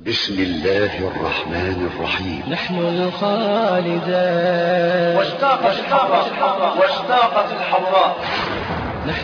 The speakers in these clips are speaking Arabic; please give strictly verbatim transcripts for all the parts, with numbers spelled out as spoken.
بسم الله الرحمن الرحيم. نحن الخالدان واشتاقت الحمراء واشتاقت الحمراء. نحن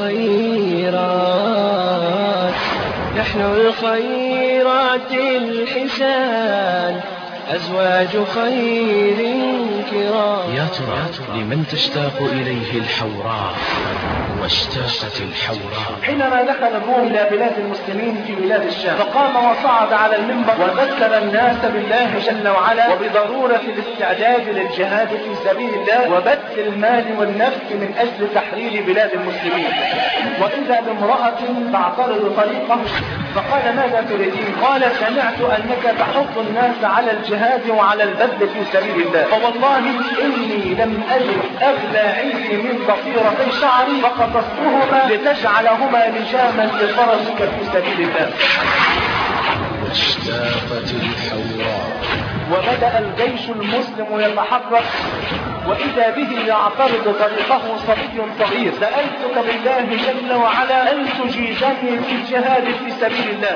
الخيرات نحن الخيرات الحسان أزواج خير كرام. يا ترى لمن تشتاق إليه الحوراء؟ واشتاقت الحوراء حينما دخل الروم إلى بلاد المسلمين في بلاد الشام، فقام وصعد على المنبر وذكر الناس بالله جل وعلا وبضرورة الاستعداد للجهاد في سبيل الله وبذل المال والنفس من أجل تحرير بلاد المسلمين. وإذا بامرأة تعترض طريقه فقال: ماذا تريدين؟ قال: سمعت أنك تحض الناس على الجهاد وعلى البذل في سبيل الله، فوالله إني لم أجد أغلى عندي من ضفيرتي شعري فقصصتهما لتجعلهما لجاما لفرسك في سبيل الله. واشتاقت الحوراء. وبدأ الجيش المسلم يتحرك، وإذا به يعترض طريقه صبي صغير: سألتك بالله جل وعلا أن تجيزني في الجهاد في سبيل الله.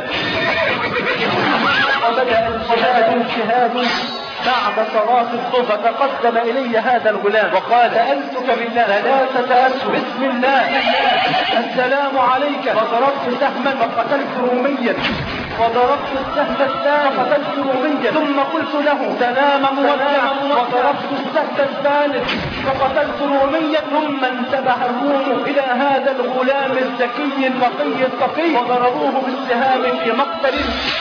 وبدأ الجهاد الجهاد بعد صلاة الظهر، فتقدم إلي هذا الغلام وقال: سألتك بالله ثلاثة أسهم بسم الله السلام عليك. فضربت سهما فقتلت روميا، وضربت السهم الثاني فقتلت روميا، ثم قلت له سلاما مودعا، وضربت السهم الثالث فقتلت روميا. ثم انتبه الروم إلى هذا الغلام الذكي النقي التقي وضربوه بالسهام في مقتل،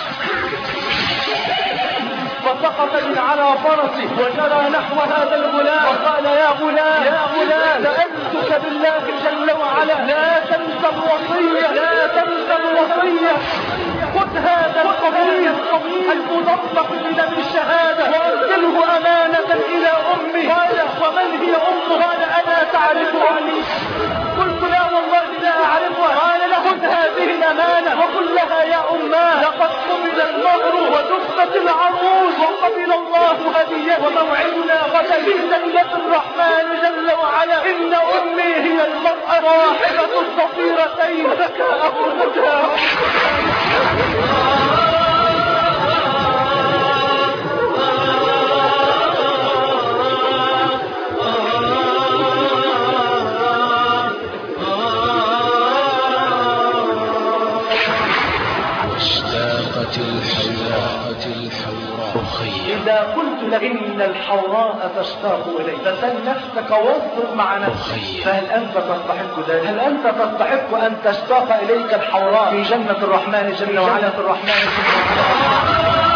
فسقط من على فرسه وجرى نحو هذا الغلام وقال: يا غلام يا غلام سألتك بالله جل وعلا لا تنسى الوصية لا تنسى الوصية. خذ هذا القميص المنطق بدم الشهادة وارسله أمانة إلى أمي. قال: ومن هي أمه؟ قال: أنا تعرف أمي. قلت: لا والله لا أعرفها. قال: خذ هذه الأمانة وقل لها: يا أماه لقد قبل المهر ودفت العروس وقبل الله هديه وموعدنا غدا في جنة الرحمن جل وعلا. إن أمي هي المرأة راحلة الضفيرتين ذكاءه ذكاء. إذا قلت لك إن الحوراء تشتاق إليك فسل نفسك واصبر مع نفسك، فهل أنت تستحق ذلك؟ هل أنت تستحق أن تشتاق إليك الحوراء في جنة الرحمن جل وعلا؟ في الرحمن جل وعلا.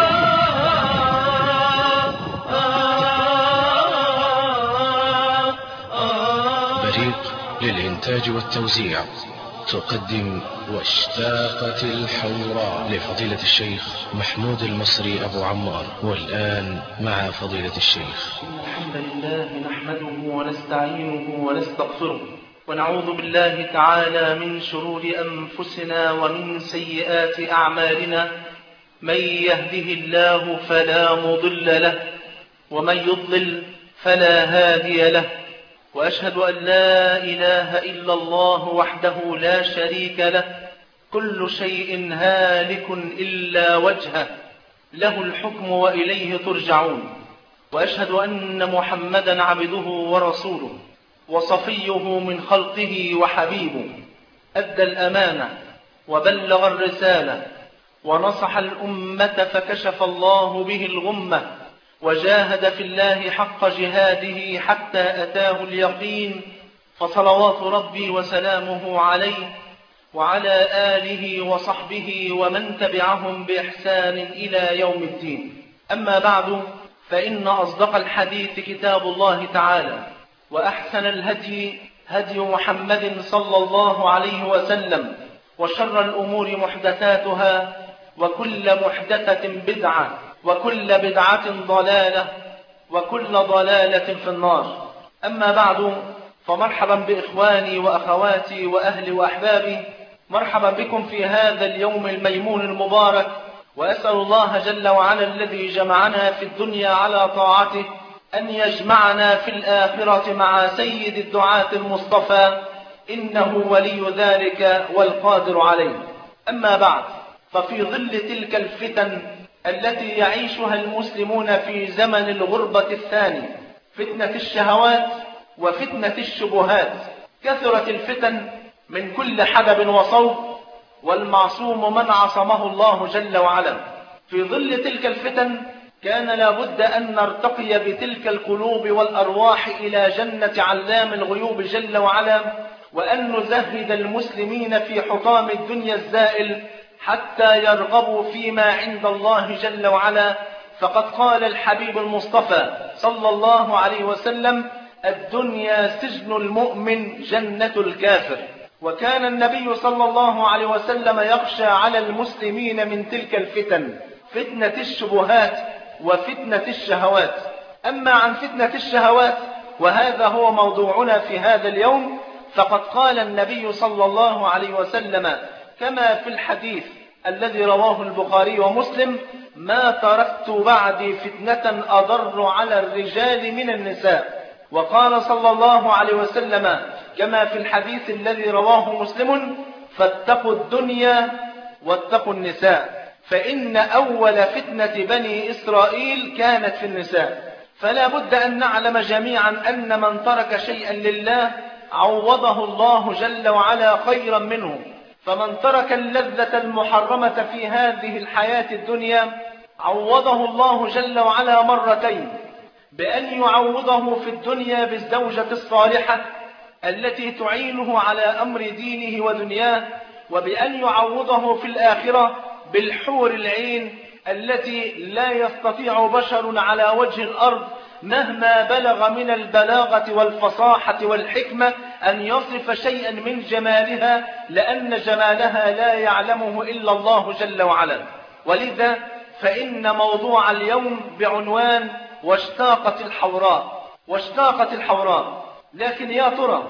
بريق للإنتاج والتوزيع تقدم واشتاقت الحوراء لفضيلة الشيخ محمود المصري أبو عمار. والآن مع فضيلة الشيخ. الحمد لله نحمده ونستعينه ونستغفره ونعوذ بالله تعالى من شرور أنفسنا ومن سيئات أعمالنا. من يهده الله فلا مضل له ومن يضلل فلا هادي له. وأشهد أن لا إله إلا الله وحده لا شريك له. كل شيء هالك إلا وجهه له الحكم وإليه ترجعون. وأشهد أن محمدا عبده ورسوله وصفيه من خلقه وحبيبه، أدى الأمانة وبلغ الرسالة ونصح الأمة فكشف الله به الغمة، وجاهد في الله حق جهاده حتى أتاه اليقين. فصلوات ربي وسلامه عليه وعلى آله وصحبه ومن تبعهم بإحسان إلى يوم الدين. أما بعد، فإن أصدق الحديث كتاب الله تعالى، وأحسن الهدي هدي محمد صلى الله عليه وسلم، وشر الأمور محدثاتها، وكل محدثة بدعة، وكل بدعة ضلالة، وكل ضلالة في النار. أما بعد، فمرحبا بإخواني وأخواتي وأهلي وأحبابي، مرحبا بكم في هذا اليوم الميمون المبارك. وأسأل الله جل وعلا الذي جمعنا في الدنيا على طاعته أن يجمعنا في الآخرة مع سيد الدعاة المصطفى، إنه ولي ذلك والقادر عليه. أما بعد، ففي ظل تلك الفتن التي يعيشها المسلمون في زمن الغربة الثاني، فتنة الشهوات وفتنة الشبهات. كثرت الفتن من كل حدب وصوب، والمعصوم من عصمه الله جل وعلا. في ظل تلك الفتن كان لابد أن نرتقي بتلك القلوب والأرواح إلى جنة علام الغيوب جل وعلا، وأن نزهد المسلمين في حطام الدنيا الزائل حتى يرغبوا فيما عند الله جل وعلا. فقد قال الحبيب المصطفى صلى الله عليه وسلم: الدنيا سجن المؤمن جنة الكافر. وكان النبي صلى الله عليه وسلم يخشى على المسلمين من تلك الفتن، فتنة الشبهات وفتنة الشهوات. أما عن فتنة الشهوات، وهذا هو موضوعنا في هذا اليوم، فقد قال النبي صلى الله عليه وسلم كما في الحديث الذي رواه البخاري ومسلم: ما تركت بعدي فتنة أضر على الرجال من النساء. وقال صلى الله عليه وسلم كما في الحديث الذي رواه مسلم: فاتقوا الدنيا واتقوا النساء، فإن أول فتنة بني إسرائيل كانت في النساء. فلا بد أن نعلم جميعا أن من ترك شيئا لله عوضه الله جل وعلا خيرا منه. فمن ترك اللذة المحرمة في هذه الحياة الدنيا عوضه الله جل وعلا مرتين، بأن يعوضه في الدنيا بالزوجة الصالحة التي تعينه على أمر دينه ودنياه، وبأن يعوضه في الآخرة بالحور العين التي لا يستطيع بشر على وجه الأرض مهما بلغ من البلاغة والفصاحة والحكمة أن يصف شيئا من جمالها، لأن جمالها لا يعلمه إلا الله جل وعلا. ولذا فإن موضوع اليوم بعنوان: واشتاقت الحوراء. واشتاقت الحوراء. لكن يا ترى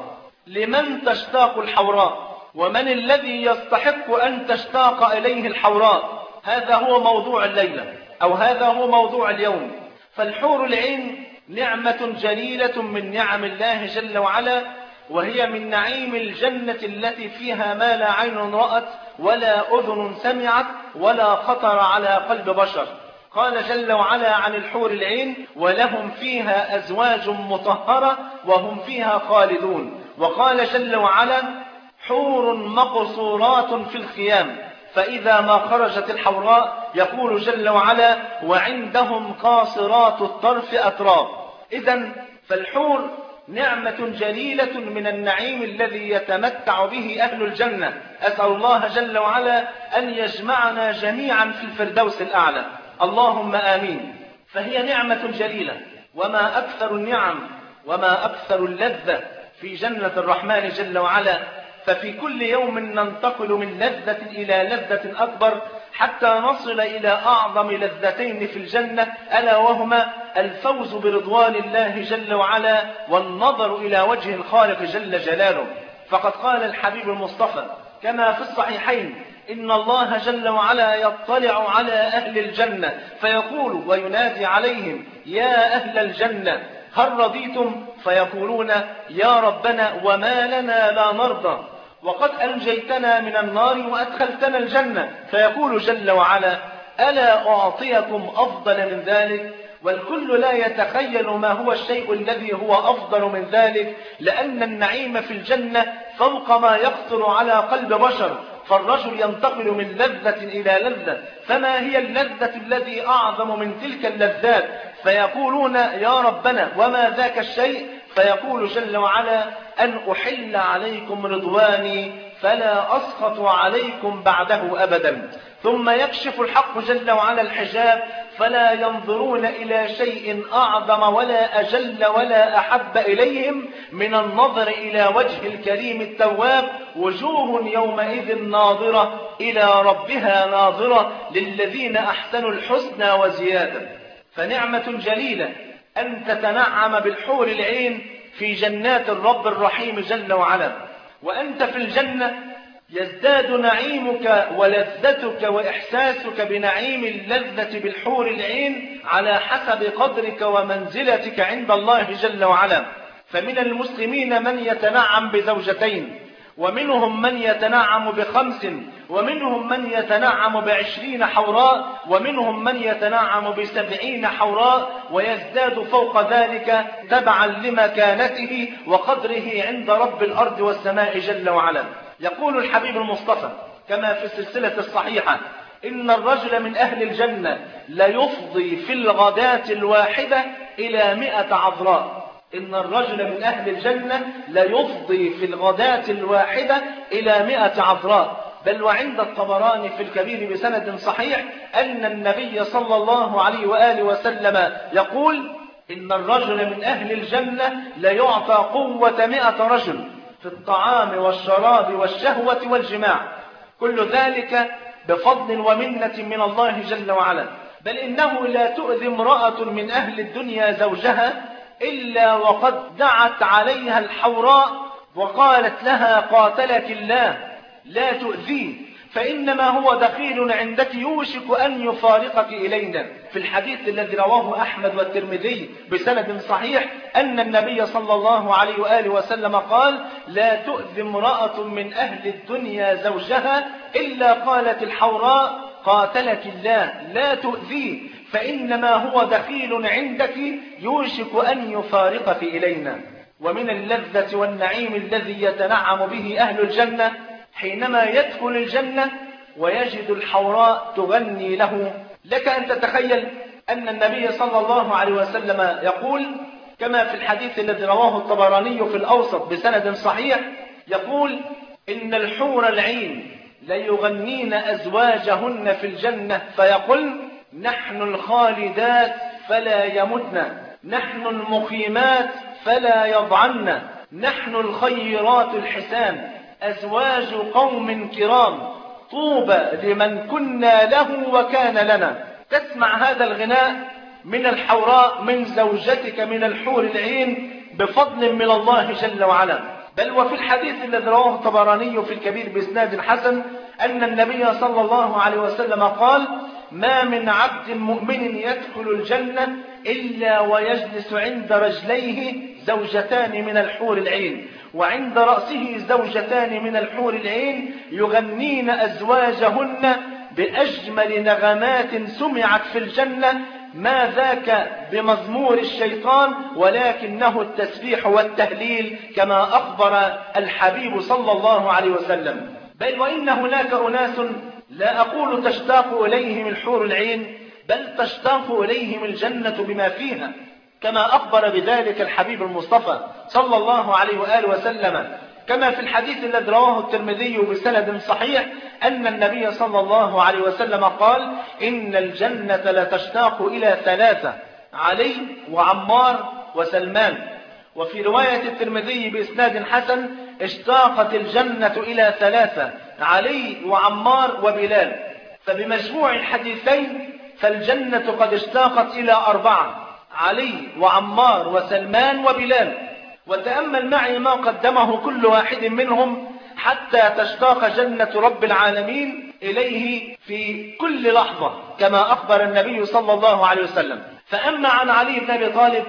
لمن تشتاق الحوراء؟ ومن الذي يستحق أن تشتاق إليه الحوراء؟ هذا هو موضوع الليلة، أو هذا هو موضوع اليوم. فالحور العين نعمة جليلة من نعم الله جل وعلا، وهي من نعيم الجنة التي فيها ما لا عين رأت ولا أذن سمعت ولا خطر على قلب بشر. قال جل وعلا عن الحور العين: ولهم فيها أزواج مطهرة وهم فيها خالدون. وقال جل وعلا: حور مقصورات في الخيام، فإذا ما خرجت الحوراء يقول جل وعلا: وعندهم قاصرات الطرف أتراب. إذن فالحور نعمة جليلة من النعيم الذي يتمتع به أهل الجنة. أسأل الله جل وعلا أن يجمعنا جميعا في الفردوس الأعلى، اللهم آمين. فهي نعمة جليلة، وما أكثر النعم وما أكثر اللذة في جنة الرحمن جل وعلا. ففي كل يوم ننتقل من لذة إلى لذة أكبر حتى نصل إلى أعظم لذتين في الجنة، ألا وهما الفوز برضوان الله جل وعلا والنظر إلى وجه الخالق جل جلاله. فقد قال الحبيب المصطفى كما في الصحيحين: إن الله جل وعلا يطلع على أهل الجنة فيقول وينادي عليهم: يا أهل الجنة هل رضيتم؟ فيقولون: يا ربنا وما لنا لا نرضى، وقد أنجيتنا من النار وأدخلتنا الجنة. فيقول جل وعلا: ألا أعطيكم أفضل من ذلك؟ والكل لا يتخيل ما هو الشيء الذي هو أفضل من ذلك، لأن النعيم في الجنة فوق ما يخطر على قلب بشر. فالرجل ينتقل من لذة إلى لذة، فما هي اللذة التي أعظم من تلك اللذات؟ فيقولون: يا ربنا وما ذاك الشيء؟ فيقول جل وعلا: أن أحل عليكم رضواني فلا أسخط عليكم بعده أبدا. ثم يكشف الحق جل وعلا الحجاب، فلا ينظرون إلى شيء أعظم ولا أجل ولا أحب إليهم من النظر إلى وجه الكريم التواب: وجوه يومئذ ناظرة إلى ربها ناظرة للذين أحسنوا الحسنى وزيادة. فنعمة جليلة أن تتنعم بالحور العين في جنات الرب الرحيم جل وعلا، وأنت في الجنة يزداد نعيمك ولذتك وإحساسك بنعيم اللذة بالحور العين على حسب قدرك ومنزلتك عند الله جل وعلا. فمن المسلمين من يتنعم بزوجتين، ومنهم من يتنعم بخمس، ومنهم من يتنعم بعشرين حوراء، ومنهم من يتنعم بسبعين حوراء، ويزداد فوق ذلك تبعا لمكانته وقدره عند رب الأرض والسماء جل وعلا. يقول الحبيب المصطفى كما في السلسلة الصحيحة: إن الرجل من أهل الجنة ليفضي في الغداة الواحدة إلى مئة عذراء. إن الرجل من أهل الجنة ليفضي في الغداة الواحدة إلى مئة عذراء. بل وعند الطبراني في الكبير بسند صحيح أن النبي صلى الله عليه وآله وسلم يقول: إن الرجل من أهل الجنة ليعطى قوة مئة رجل في الطعام والشراب والشهوة والجماع، كل ذلك بفضل ومنة من الله جل وعلا. بل إنه لا تؤذي امرأة من أهل الدنيا زوجها إلا وقد دعت عليها الحوراء وقالت لها: قاتلك الله، لا تؤذيه، فإنما هو دخيل عندك يوشك أن يفارقك إلينا. في الحديث الذي رواه أحمد والترمذي بسند صحيح أن النبي صلى الله عليه وآله وسلم قال: لا تؤذي امرأة من أهل الدنيا زوجها إلا قالت الحوراء: قاتلك الله، لا تؤذيه، فإنما هو دخيل عندك يوشك أن يفارقك إلينا. ومن اللذة والنعيم الذي يتنعم به أهل الجنة حينما يدخل الجنة ويجد الحوراء تغني له. لك أن تتخيل أن النبي صلى الله عليه وسلم يقول كما في الحديث الذي رواه الطبراني في الأوسط بسند صحيح، يقول: إن الحور العين ليغنين أزواجهن في الجنة فيقول: نحن الخالدات فلا يمتن، نحن المقيمات فلا يضعن، نحن الخيرات الحسان، أزواج قوم كرام، طوبى لمن كنا له وكان لنا. تسمع هذا الغناء من الحوراء من زوجتك من الحور العين بفضل من الله جل وعلا. بل وفي الحديث الذي رواه الطبراني في الكبير بإسناد حسن أن النبي صلى الله عليه وسلم قال: ما من عبد مؤمن يدخل الجنة إلا ويجلس عند رجليه زوجتان من الحور العين، وعند رأسه زوجتان من الحور العين يغنين أزواجهن بأجمل نغمات سمعت في الجنة، ما ذاك بمزمور الشيطان ولكنه التسبيح والتهليل كما أخبر الحبيب صلى الله عليه وسلم. بل وإن هناك أناس لا أقول تشتاق إليهم الحور العين، بل تشتاق إليهم الجنة بما فيها، كما أخبر بذلك الحبيب المصطفى صلى الله عليه وآله وسلم كما في الحديث الذي رواه الترمذي بسند صحيح أن النبي صلى الله عليه وسلم قال: إن الجنة لتشتاق إلى ثلاثة: علي وعمار وسلمان. وفي رواية الترمذي بإسناد حسن: اشتاقت الجنة إلى ثلاثة: علي وعمار وبلال. فبمجموع الحديثين فالجنة قد اشتاقت إلى أربعة: علي وعمار وسلمان وبلال. وتأمل معي ما قدمه كل واحد منهم حتى تشتاق جنة رب العالمين إليه في كل لحظة كما أخبر النبي صلى الله عليه وسلم. فأما عن علي بن أبي طالب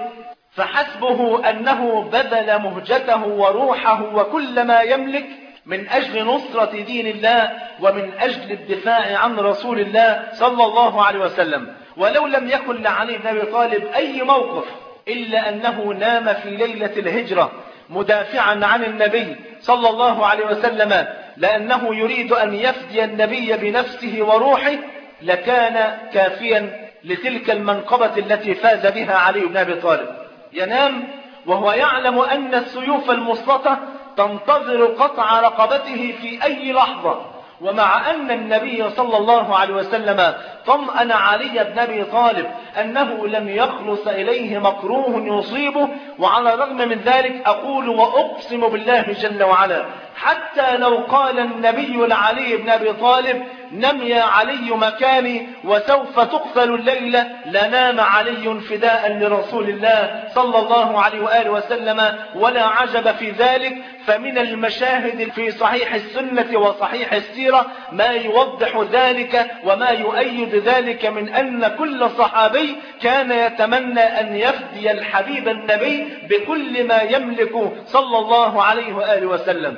فحسبه أنه بذل مهجته وروحه وكل ما يملك من أجل نصرة دين الله ومن أجل الدفاع عن رسول الله صلى الله عليه وسلم. ولو لم يكن لعلي بن أبي طالب أي موقف إلا أنه نام في ليلة الهجرة مدافعا عن النبي صلى الله عليه وسلم لأنه يريد أن يفدي النبي بنفسه وروحه، لكان كافيا لتلك المنقبة التي فاز بها علي بن أبي طالب. ينام وهو يعلم أن السيوف المسلطة تنتظر قطع رقبته في أي لحظة، ومع أن النبي صلى الله عليه وسلم طمأن علي بن أبي طالب أنه لم يخلص إليه مكروه يصيبه، وعلى الرغم من ذلك أقول وأقسم بالله جل وعلا حتى لو قال النبي لعلي بن أبي طالب: نم يا علي مكاني وسوف تقتل الليلة، لنام علي فداء لرسول الله صلى الله عليه وآله وسلم. ولا عجب في ذلك، فمن المشاهد في صحيح السنة وصحيح السيرة ما يوضح ذلك وما يؤيد ذلك من أن كل صحابي كان يتمنى أن يفدي الحبيب النبي بكل ما يملك صلى الله عليه وآله وسلم.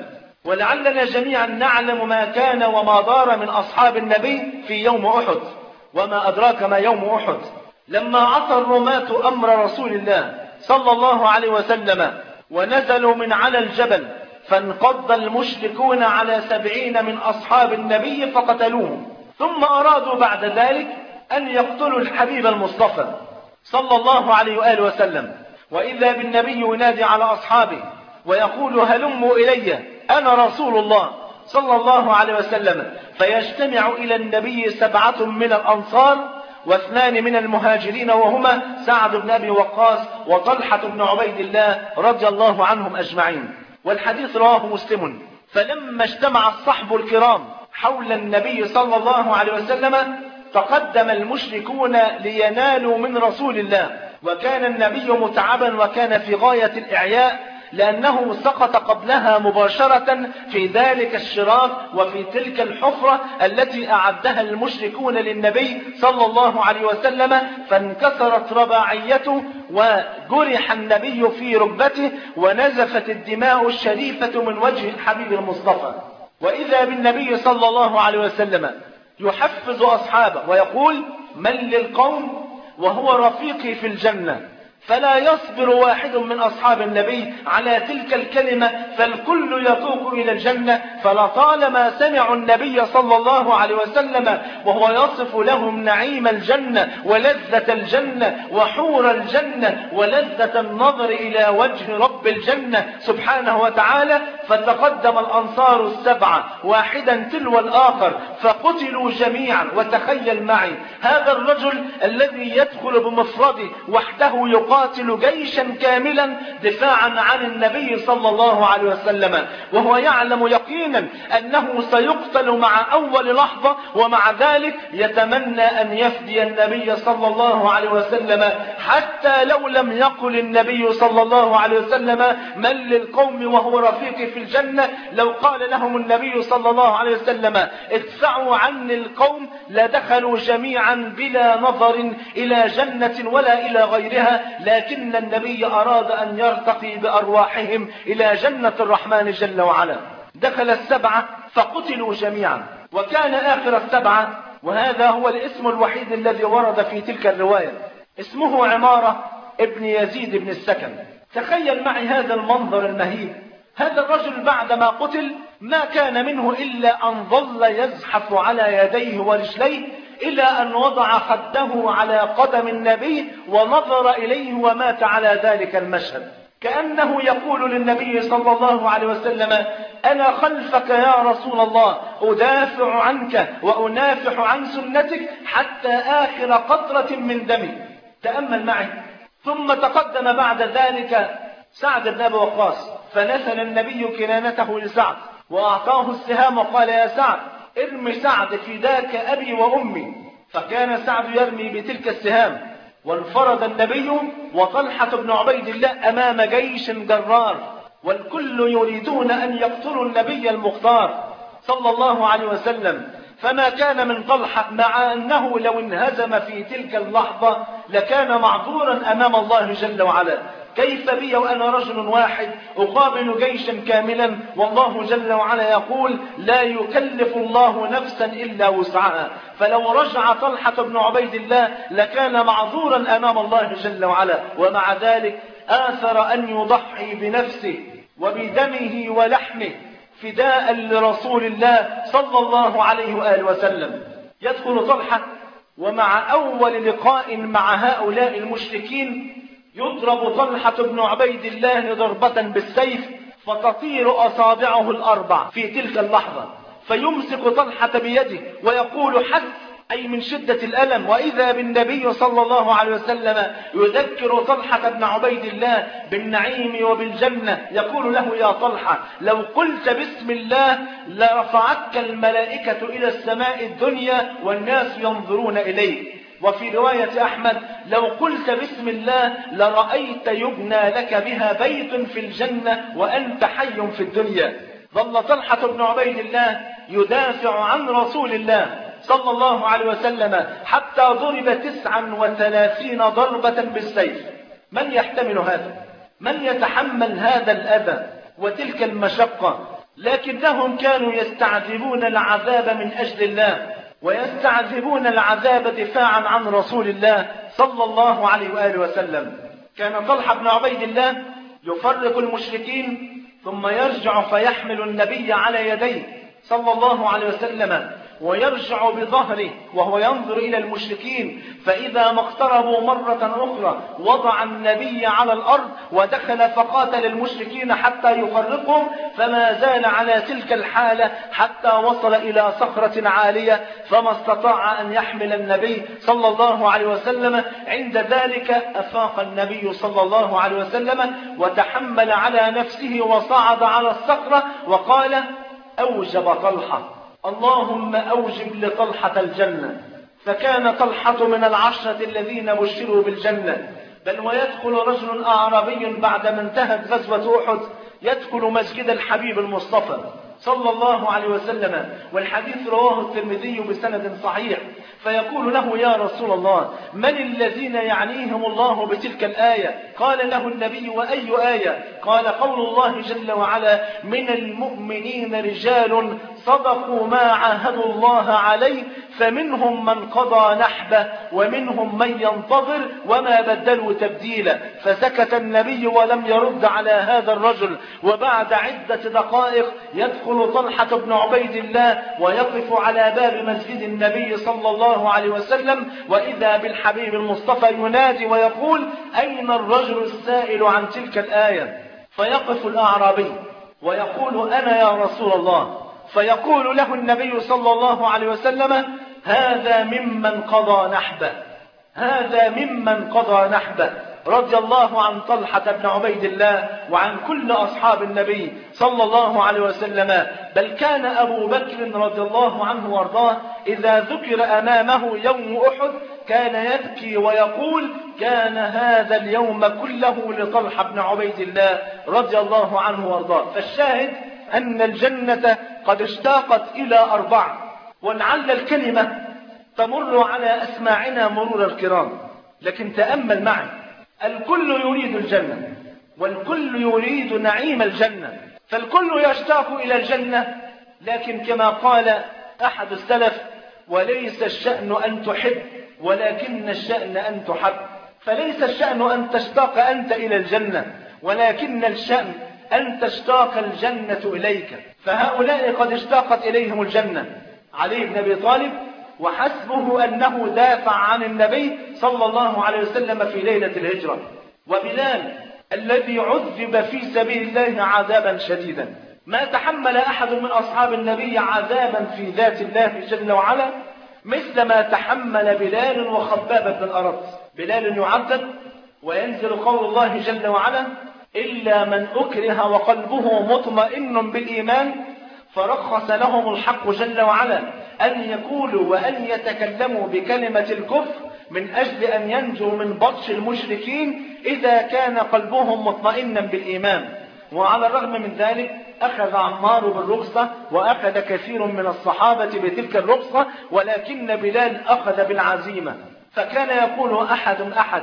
ولعلنا جميعا نعلم ما كان وما دار من أصحاب النبي في يوم أحد، وما أدراك ما يوم أحد. لما عصى الرماة أمر رسول الله صلى الله عليه وسلم ونزلوا من على الجبل، فانقض المشركون على سبعين من أصحاب النبي فقتلوهم، ثم أرادوا بعد ذلك أن يقتلوا الحبيب المصطفى صلى الله عليه وآله وسلم. وإذا بالنبي ينادي على أصحابه ويقول هلموا إلي أنا رسول الله صلى الله عليه وسلم، فيجتمع إلى النبي سبعة من الأنصار واثنان من المهاجرين، وهما سعد بن أبي وقاص وطلحة بن عبيد الله رضي الله عنهم أجمعين. والحديث رواه مسلم. فلما اجتمع الصحب الكرام حول النبي صلى الله عليه وسلم تقدم المشركون لينالوا من رسول الله، وكان النبي متعبا وكان في غاية الإعياء، لأنه سقط قبلها مباشرة في ذلك الشراك وفي تلك الحفرة التي أعدها المشركون للنبي صلى الله عليه وسلم، فانكسرت رباعيته وجرح النبي في ركبته ونزفت الدماء الشريفة من وجه الحبيب المصطفى. وإذا بالنبي صلى الله عليه وسلم يحفز أصحابه ويقول من للقوم وهو رفيقي في الجنة، فلا يصبر واحد من أصحاب النبي على تلك الكلمة، فالكل يتوق إلى الجنة. فلطالما سمعوا النبي صلى الله عليه وسلم وهو يصف لهم نعيم الجنة ولذة الجنة وحور الجنة ولذة النظر إلى وجه رب الجنة سبحانه وتعالى، فتقدم الأنصار السبعة واحدا تلو الآخر فقتلوا جميعا. وتخيل معي هذا الرجل الذي يدخل بمفرده وحده يقاتل يقاتل جيشا كاملا دفاعا عن النبي صلى الله عليه وسلم، وهو يعلم يقينا أنه سيقتل مع أول لحظة، ومع ذلك يتمنى أن يفدي النبي صلى الله عليه وسلم، حتى لو لم يقل النبي صلى الله عليه وسلم من للقوم وهو رفيقي في الجنة، لو قال لهم النبي صلى الله عليه وسلم ادفعوا عني القوم لدخلوا جميعا بلا نظر إلى جنة ولا إلى غيرها، لكن النبي أراد أن يرتقي بأرواحهم إلى جنة الرحمن جل وعلا. دخل السبعة فقتلوا جميعا. وكان آخر السبعة، وهذا هو الاسم الوحيد الذي ورد في تلك الرواية، اسمه عمارة ابن يزيد بن السكن. تخيل معي هذا المنظر المهيب. هذا الرجل بعدما قتل ما كان منه إلا أن ظل يزحف على يديه ورجليه إلى أن وضع خده على قدم النبي ونظر إليه ومات على ذلك المشهد، كأنه يقول للنبي صلى الله عليه وسلم أنا خلفك يا رسول الله، أدافع عنك وأنافح عن سنتك حتى آخر قطرة من دمي. تأمل معي. ثم تقدم بعد ذلك سعد بن أبي وقاص، فنثل النبي كنانته لسعد وأعطاه السهام وقال يا سعد ارمي سعد فداك أبي وأمي، فكان سعد يرمي بتلك السهام، وانفرد النبي وطلحة بن عبيد الله أمام جيش جرار، والكل يريدون أن يقتلوا النبي المختار صلى الله عليه وسلم. فما كان من طلحة، مع أنه لو انهزم في تلك اللحظة لكان معذورا أمام الله جل وعلا. كيف بي وأنا رجل واحد أقابل جيشا كاملا، والله جل وعلا يقول لا يكلف الله نفسا إلا وسعها. فلو رجع طلحة بن عبيد الله لكان معذورا أمام الله جل وعلا، ومع ذلك آثر أن يضحي بنفسه وبدمه ولحمه فداء لرسول الله صلى الله عليه وآله وسلم. يدخل طلحة ومع أول لقاء مع هؤلاء المشركين يضرب طلحة بن عبيد الله ضربة بالسيف فتطير أصابعه الأربع في تلك اللحظة، فيمسك طلحة بيده ويقول حث، أي من شدة الألم. وإذا بالنبي صلى الله عليه وسلم يذكر طلحة بن عبيد الله بالنعيم وبالجنة، يقول له يا طلحة لو قلت بسم الله لرفعتك الملائكة إلى السماء الدنيا والناس ينظرون إليك. وفي رواية أحمد لو قلت بسم الله لرأيت يبنى لك بها بيت في الجنة وأنت حي في الدنيا. ظل طلحة بن عبيد الله يدافع عن رسول الله صلى الله عليه وسلم حتى ضرب تسعا وثلاثين ضربة بالسيف. من يحتمل هذا؟ من يتحمل هذا الأذى وتلك المشقة لكنهم كانوا يستعذبون العذاب من أجل الله، ويستعذبون العذاب دفاعا عن رسول الله صلى الله عليه وآله وسلم. كان طلحة بن عبيد الله يفرق المشركين ثم يرجع فيحمل النبي على يديه صلى الله عليه وسلم، ويرجع بظهره وهو ينظر إلى المشركين، فإذا ما اقتربوا مرة أخرى وضع النبي على الأرض ودخل فقاتل المشركين حتى يفرقهم، فما زال على تلك الحالة حتى وصل إلى صخرة عالية، فما استطاع أن يحمل النبي صلى الله عليه وسلم. عند ذلك أفاق النبي صلى الله عليه وسلم وتحمل على نفسه وصعد على الصخرة وقال: أوجب طلحة، اللهم أوجب لطلحة الجنة. فكان طلحة من العشرة الذين بشروا بالجنة. بل ويدخل رجل أعرابي بعد ما انتهت غزوة أحد يدخل مسجد الحبيب المصطفى صلى الله عليه وسلم، والحديث رواه الترمذي بسند صحيح، فيقول له: يا رسول الله، من الذين يعنيهم الله بتلك الآية؟ قال له النبي: وأي آية؟ قال: قول الله جل وعلا: من المؤمنين رجال صدقوا ما عاهدوا الله عليه فمنهم من قضى نحبه ومنهم من ينتظر وما بدلوا تبديلا. فسكت النبي ولم يرد على هذا الرجل. وبعد عدة دقائق يدخل طلحة بن عبيد الله ويقف على باب مسجد النبي صلى الله عليه وسلم، وإذا بالحبيب المصطفى ينادي ويقول: أين الرجل السائل عن تلك الآية؟ فيقف الأعرابي ويقول: أنا يا رسول الله. فيقول له النبي صلى الله عليه وسلم: هذا ممن قضى نحبه، هذا ممن قضى نحبه. رضي الله عن طلحة بن عبيد الله وعن كل أصحاب النبي صلى الله عليه وسلم. بل كان أبو بكر رضي الله عنه وارضاه إذا ذكر أمامه يوم أحد كان يبكي ويقول: كان هذا اليوم كله لطلحة بن عبيد الله رضي الله عنه وارضاه. فالشاهد أن الجنة قد اشتاقت إلى أربع، ولعل الكلمة تمر على أسماعنا مرور الكرام، لكن تأمل معي، الكل يريد الجنة والكل يريد نعيم الجنة، فالكل يشتاق إلى الجنة، لكن كما قال أحد السلف: وليس الشأن أن تحب ولكن الشأن أن تحب. فليس الشأن أن تشتاق أنت إلى الجنة، ولكن الشأن أن تشتاق الجنة إليك. فهؤلاء قد اشتاقت إليهم الجنة. علي بن أبي طالب وحسبه أنه دافع عن النبي صلى الله عليه وسلم في ليلة الهجرة، وبلال الذي عذب في سبيل الله عذابا شديدا. ما تحمل أحد من أصحاب النبي عذابا في ذات الله جل وعلا مثل ما تحمل بلال وخباب بن الأرط. بلال يعذب وينزل قول الله جل وعلا: إلا من أكره وقلبه مطمئن بالإيمان فرخص لهم الحق جل وعلا أن يقولوا وأن يتكلموا بكلمة الكفر من أجل أن ينجوا من بطش المشركين إذا كان قلبهم مطمئنا بالإيمان. وعلى الرغم من ذلك أخذ عمار بالرخصة وأخذ كثير من الصحابة بتلك الرخصة، ولكن بلال أخذ بالعزيمة. فكان يقول أحد أحد،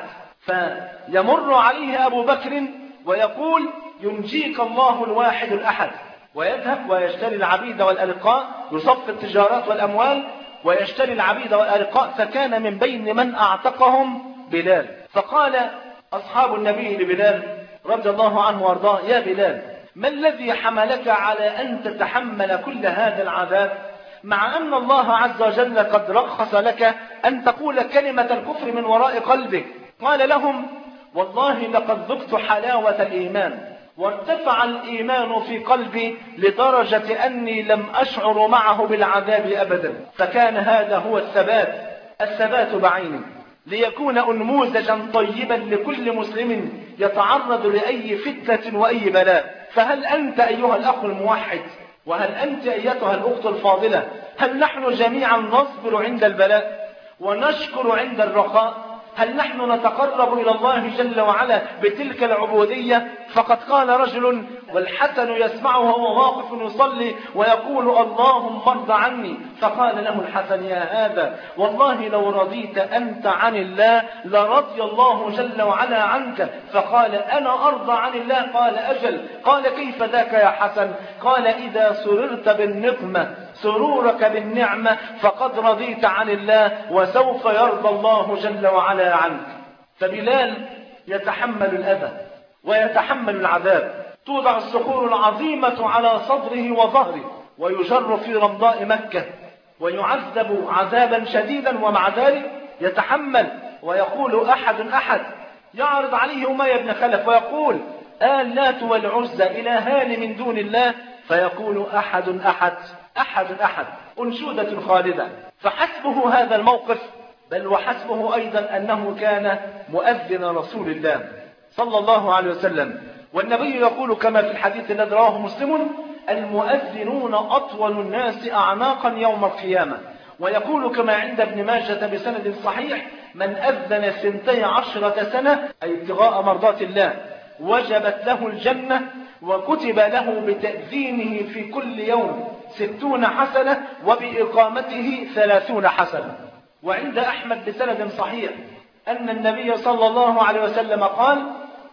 فيمر عليه أبو بكر ويقول: ينجيك الله الواحد الأحد، ويذهب ويشتري العبيد والأرقاء، يصف التجارات والأموال ويشتري العبيد والأرقاء. فكان من بين من أعتقهم بلال. فقال أصحاب النبي لبلال رضي الله عنه وارضاه: يا بلال، ما الذي حملك على أن تتحمل كل هذا العذاب مع أن الله عز وجل قد رخص لك أن تقول كلمة الكفر من وراء قلبك؟ قال لهم: والله لقد ذقت حلاوة الإيمان وارتفع الإيمان في قلبي لدرجة أني لم أشعر معه بالعذاب أبدا. فكان هذا هو الثبات، الثبات بعينه، ليكون أنموذجا طيبا لكل مسلم يتعرض لأي فتنة وأي بلاء. فهل أنت أيها الأخ الموحد، وهل أنت أيتها الأخت الفاضلة، هل نحن جميعا نصبر عند البلاء ونشكر عند الرخاء؟ هل نحن نتقرب إلى الله جل وعلا بتلك العبودية؟ فقد قال رجل والحسن يسمعه وهو واقف يصلي ويقول اللهم ارض عني، فقال له الحسن يا هذا والله لو رضيت أنت عن الله لرضي الله جل وعلا عنك. فقال أنا أرضى عن الله. قال أجل. قال كيف ذاك يا حسن؟ قال إذا سررت بالنقمة سرورك بالنعمة فقد رضيت عن الله وسوف يرضى الله جل وعلا عنك. فبلال يتحمل الأذى ويتحمل العذاب، توضع الصخور العظيمة على صدره وظهره ويجر في رمضاء مكة ويعذب عذابا شديدا، ومع ذلك يتحمل ويقول أحد أحد. يعرض عليه أمية بن خلف ويقول آلات والعزى إلهان من دون الله، فيقول أحد أحد أحد أحد أنشودة خالدة. فحسبه هذا الموقف، بل وحسبه أيضا أنه كان مؤذن رسول الله صلى الله عليه وسلم. والنبي يقول كما في الحديث الذي رواه مسلم المؤذنون أطول الناس أعناقا يوم القيامة. ويقول كما عند ابن ماجة بسند صحيح من أذن سنتي عشرة سنة أي ابتغاء مرضات الله وجبت له الجنة وكتب له بتأذينه في كل يوم ستون حسنة وبإقامته ثلاثون حسنة. وعند أحمد بسند صحيح أن النبي صلى الله عليه وسلم قال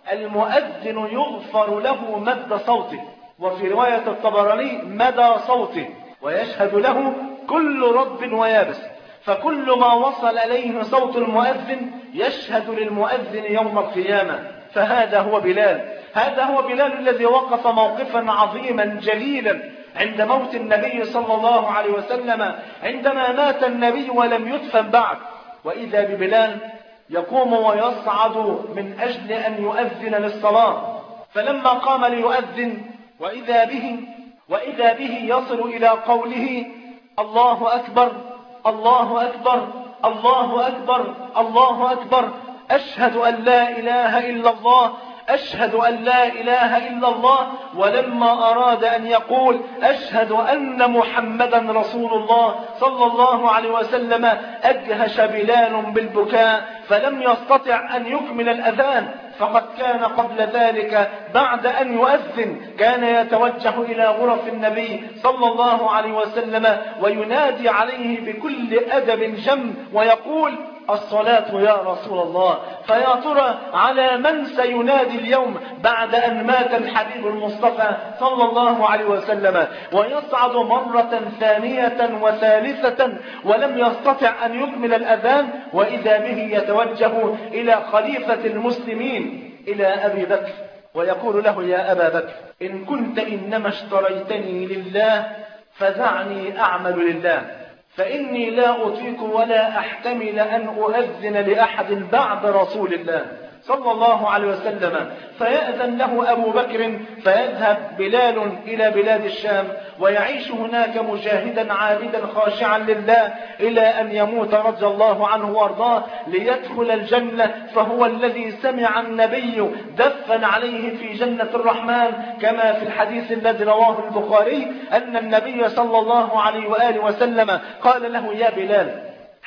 المؤذن يغفر له مد صوته، وفي رواية الطبراني مدى صوته، ويشهد له كل رطب ويابس، فكل ما وصل إليه صوت المؤذن يشهد للمؤذن يوم القيامة. فهذا هو بلال، هذا هو بلال الذي وقف موقفا عظيما جليلا عند موت النبي صلى الله عليه وسلم، عندما مات النبي ولم يدفن بعد، وإذا ببلال يقوم ويصعد من أجل أن يؤذن للصلاة. فلما قام ليؤذن وإذا به وإذا به يصل إلى قوله الله أكبر الله أكبر الله أكبر الله أكبر أشهد أن لا إله إلا الله أشهد أن لا إله إلا الله. ولما أراد أن يقول أشهد أن محمدا رسول الله صلى الله عليه وسلم أجهش بلال بالبكاء فلم يستطع أن يكمل الأذان، فقد كان قبل ذلك بعد أن يؤذن كان يتوجه إلى غرف النبي صلى الله عليه وسلم وينادي عليه بكل أدب جم ويقول الصلاة يا رسول الله. فيا ترى على من سينادي اليوم بعد أن مات الحبيب المصطفى صلى الله عليه وسلم؟ ويصعد مرة ثانية وثالثة ولم يستطع أن يكمل الأذان، وإذا به يتوجه إلى خليفة المسلمين إلى أبي بكر ويقول له يا أبا بكر إن كنت إنما اشتريتني لله فدعني أعمل لله، فإني لا أطيق ولا أحتمل أن أؤذن لأحد بعد رسول الله صلى الله عليه وسلم. فيأذن له أبو بكر فيذهب بلال إلى بلاد الشام ويعيش هناك مجاهدا عابدا خاشعا لله إلى أن يموت رضي الله عنه وارضاه ليدخل الجنة. فهو الذي سمع النبي دفن عليه في جنة الرحمن كما في الحديث الذي رواه البخاري أن النبي صلى الله عليه وآله وسلم قال له يا بلال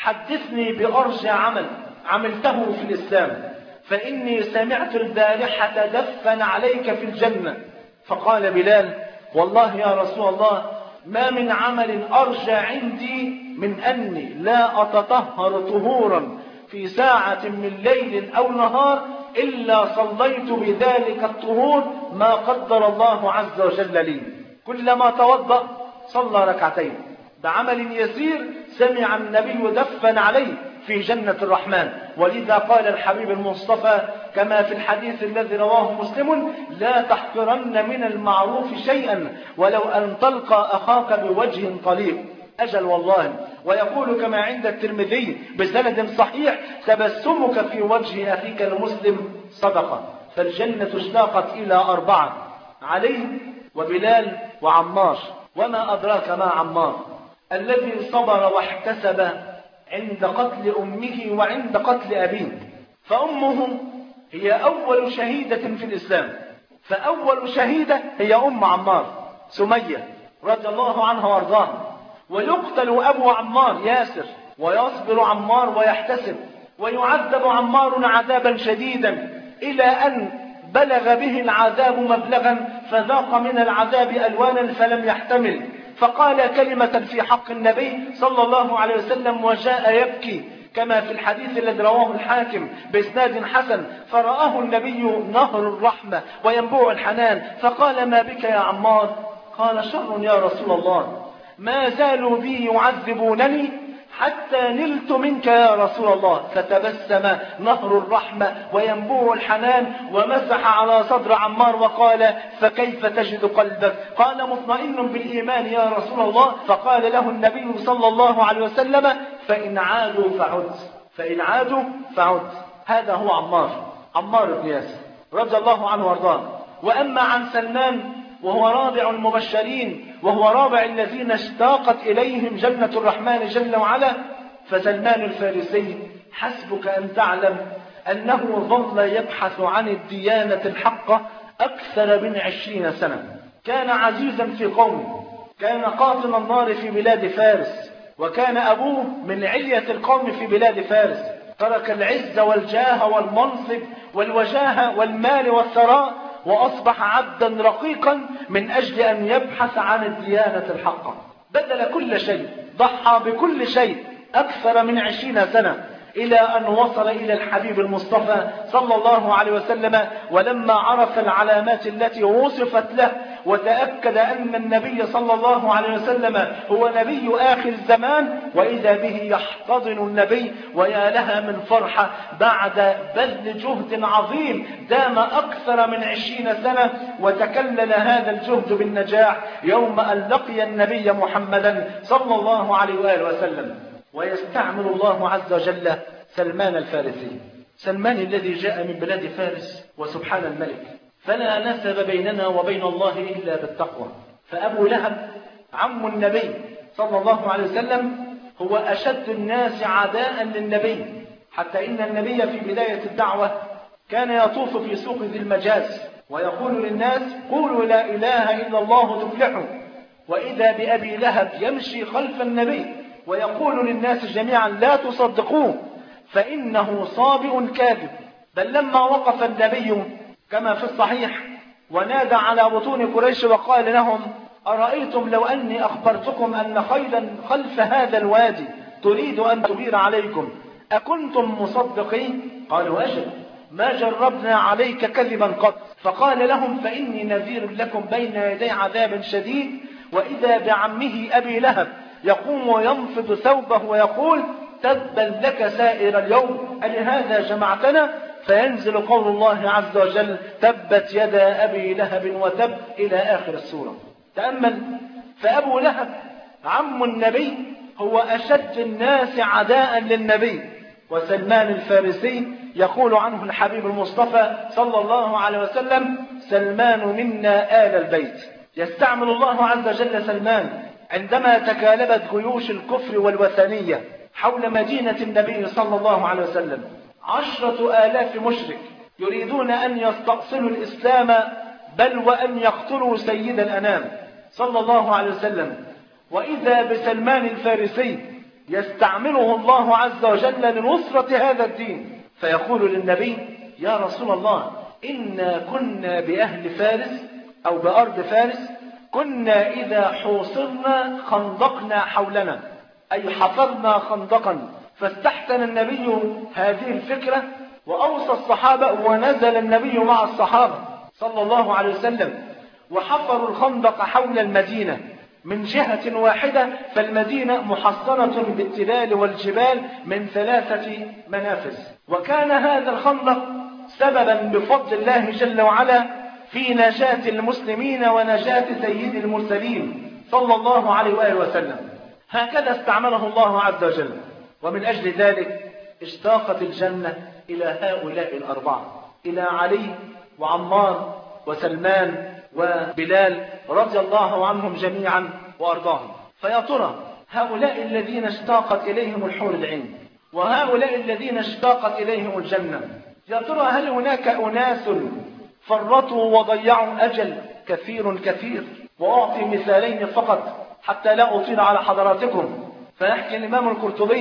حدثني بأرجى عمل عملته في الإسلام، فإني سمعت البارحة دفن عليك في الجنة. فقال بلال والله يا رسول الله ما من عمل أرجى عندي من أني لا أتطهر طهورا في ساعة من ليل أو نهار إلا صليت بذلك الطهور ما قدر الله عز وجل لي. كلما توضأ صلى ركعتين بعمل يسير سمع النبي دفن عليه في جنة الرحمن. ولذا قال الحبيب المصطفى كما في الحديث الذي رواه مسلم لا تحقرن من المعروف شيئا ولو أن تلقى أخاك بوجه طليق. أجل والله. ويقول كما عند الترمذي بسند صحيح تبسمك في وجه أخيك المسلم صدقة. فالجنة اشتاقت إلى أربعة علي وبلال وعمار. وما أدراك ما عمار الذي صبر واحتسب عند قتل أمه وعند قتل أبيه. فأمه هي أول شهيدة في الإسلام، فأول شهيدة هي أم عمار سمية رضي الله عنها وارضاها. ويقتل أبو عمار ياسر ويصبر عمار ويحتسب ويعذب عمار عذابا شديدا إلى أن بلغ به العذاب مبلغا فذاق من العذاب ألوانا فلم يحتمل، فقال كلمة في حق النبي صلى الله عليه وسلم وجاء يبكي كما في الحديث الذي رواه الحاكم بإسناد حسن، فرآه النبي نهر الرحمة وينبوع الحنان فقال ما بك يا عمار؟ قال شر يا رسول الله، ما زالوا بي يعذبونني حتى نلت منك يا رسول الله. فتبسم نهر الرحمة وينبوع الحنان ومسح على صدر عمار وقال فكيف تجد قلبك؟ قال مطمئن بالإيمان يا رسول الله. فقال له النبي صلى الله عليه وسلم فإن عادوا فعد، فإن عادوا فعد. هذا هو عمار، عمار بن ياسر رضي الله عنه وارضاه. وأما عن سلمان وهو رابع المبشرين وهو رابع الذين اشتاقت إليهم جنة الرحمن جل وعلا، فسلمان الفارسي حسبك أن تعلم أنه ظل يبحث عن الديانة الحقة أكثر من عشرين سنة. كان عزيزا في قومه، كان قاطن النار في بلاد فارس، وكان أبوه من علية القوم في بلاد فارس، ترك العز والجاه والمنصب والوجاهة والمال والثراء وأصبح عبدا رقيقا من أجل أن يبحث عن الديانة الحقة. بدل كل شيء، ضحى بكل شيء أكثر من عشرين سنة إلى أن وصل إلى الحبيب المصطفى صلى الله عليه وسلم. ولما عرف العلامات التي وصفت له وتأكد أن النبي صلى الله عليه وسلم هو نبي آخر الزمان، وإذا به يحتضن النبي، ويا لها من فرحة بعد بذل جهد عظيم دام أكثر من عشرين سنة، وتكلل هذا الجهد بالنجاح يوم أن لقي النبي محمدا صلى الله عليه وآله وسلم. ويستعمل الله عز وجل سلمان الفارسي، سلمان الذي جاء من بلاد فارس، وسبحان الملك فلا نسب بيننا وبين الله إلا بالتقوى. فأبو لهب عم النبي صلى الله عليه وسلم هو أشد الناس عداء للنبي، حتى إن النبي في بداية الدعوة كان يطوف في سوق ذي المجاز ويقول للناس قولوا لا إله إلا الله تفلحوا، وإذا بأبي لهب يمشي خلف النبي ويقول للناس جميعا لا تصدقوه فإنه صابئ كاذب. بل لما وقف النبي كما في الصحيح ونادى على بطون قريش وقال لهم أرأيتم لو أني أخبرتكم أن خيلا خلف هذا الوادي تريد أن تبير عليكم أكنتم مصدقين؟ قالوا أجل، ما جربنا عليك كذبا قط. فقال لهم فإني نذير لكم بين يدي عذاب شديد. وإذا بعمه أبي لهب يقوم وينفض ثوبه ويقول تبا لك سائر اليوم ألهذا جمعتنا؟ فينزل قول الله عز وجل تبت يدا أبي لهب وتب إلى آخر السورة. تأمل، فأبو لهب عم النبي هو أشد الناس عداء للنبي. وسلمان الفارسي يقول عنه الحبيب المصطفى صلى الله عليه وسلم سلمان منا آل البيت. يستعمل الله عز وجل سلمان عندما تكالبت جيوش الكفر والوثنية حول مدينة النبي صلى الله عليه وسلم، عشرة آلاف مشرك يريدون أن يستأصلوا الإسلام بل وأن يقتلوا سيد الأنام صلى الله عليه وسلم. وإذا بسلمان الفارسي يستعمله الله عز وجل لنصرة هذا الدين، فيقول للنبي يا رسول الله إنا كنا بأهل فارس أو بأرض فارس كنا إذا حوصرنا خندقنا حولنا، أي حفرنا خندقا. فاستحسن النبي هذه الفكرة وأوصى الصحابة، ونزل النبي مع الصحابة صلى الله عليه وسلم وحفروا الخندق حول المدينة من جهة واحدة، فالمدينة محصنة بالتلال والجبال من ثلاثة منافذ. وكان هذا الخندق سببا بفضل الله جل وعلا في نجاة المسلمين ونجاة سيد المرسلين صلى الله عليه وآله وسلم. هكذا استعمله الله عز وجل. ومن أجل ذلك اشتاقت الجنة إلى هؤلاء الأربعة، إلى علي وعمار وسلمان وبلال رضي الله عنهم جميعا وأرضاهم. فيا ترى هؤلاء الذين اشتاقت إليهم الحور العين وهؤلاء الذين اشتاقت إليهم الجنة، يا ترى هل هناك أناس فرطوا وضيعوا أجل كثير كثير؟ وأعطي مثالين فقط حتى لا أطيل على حضراتكم. فيحكي الإمام القرطبي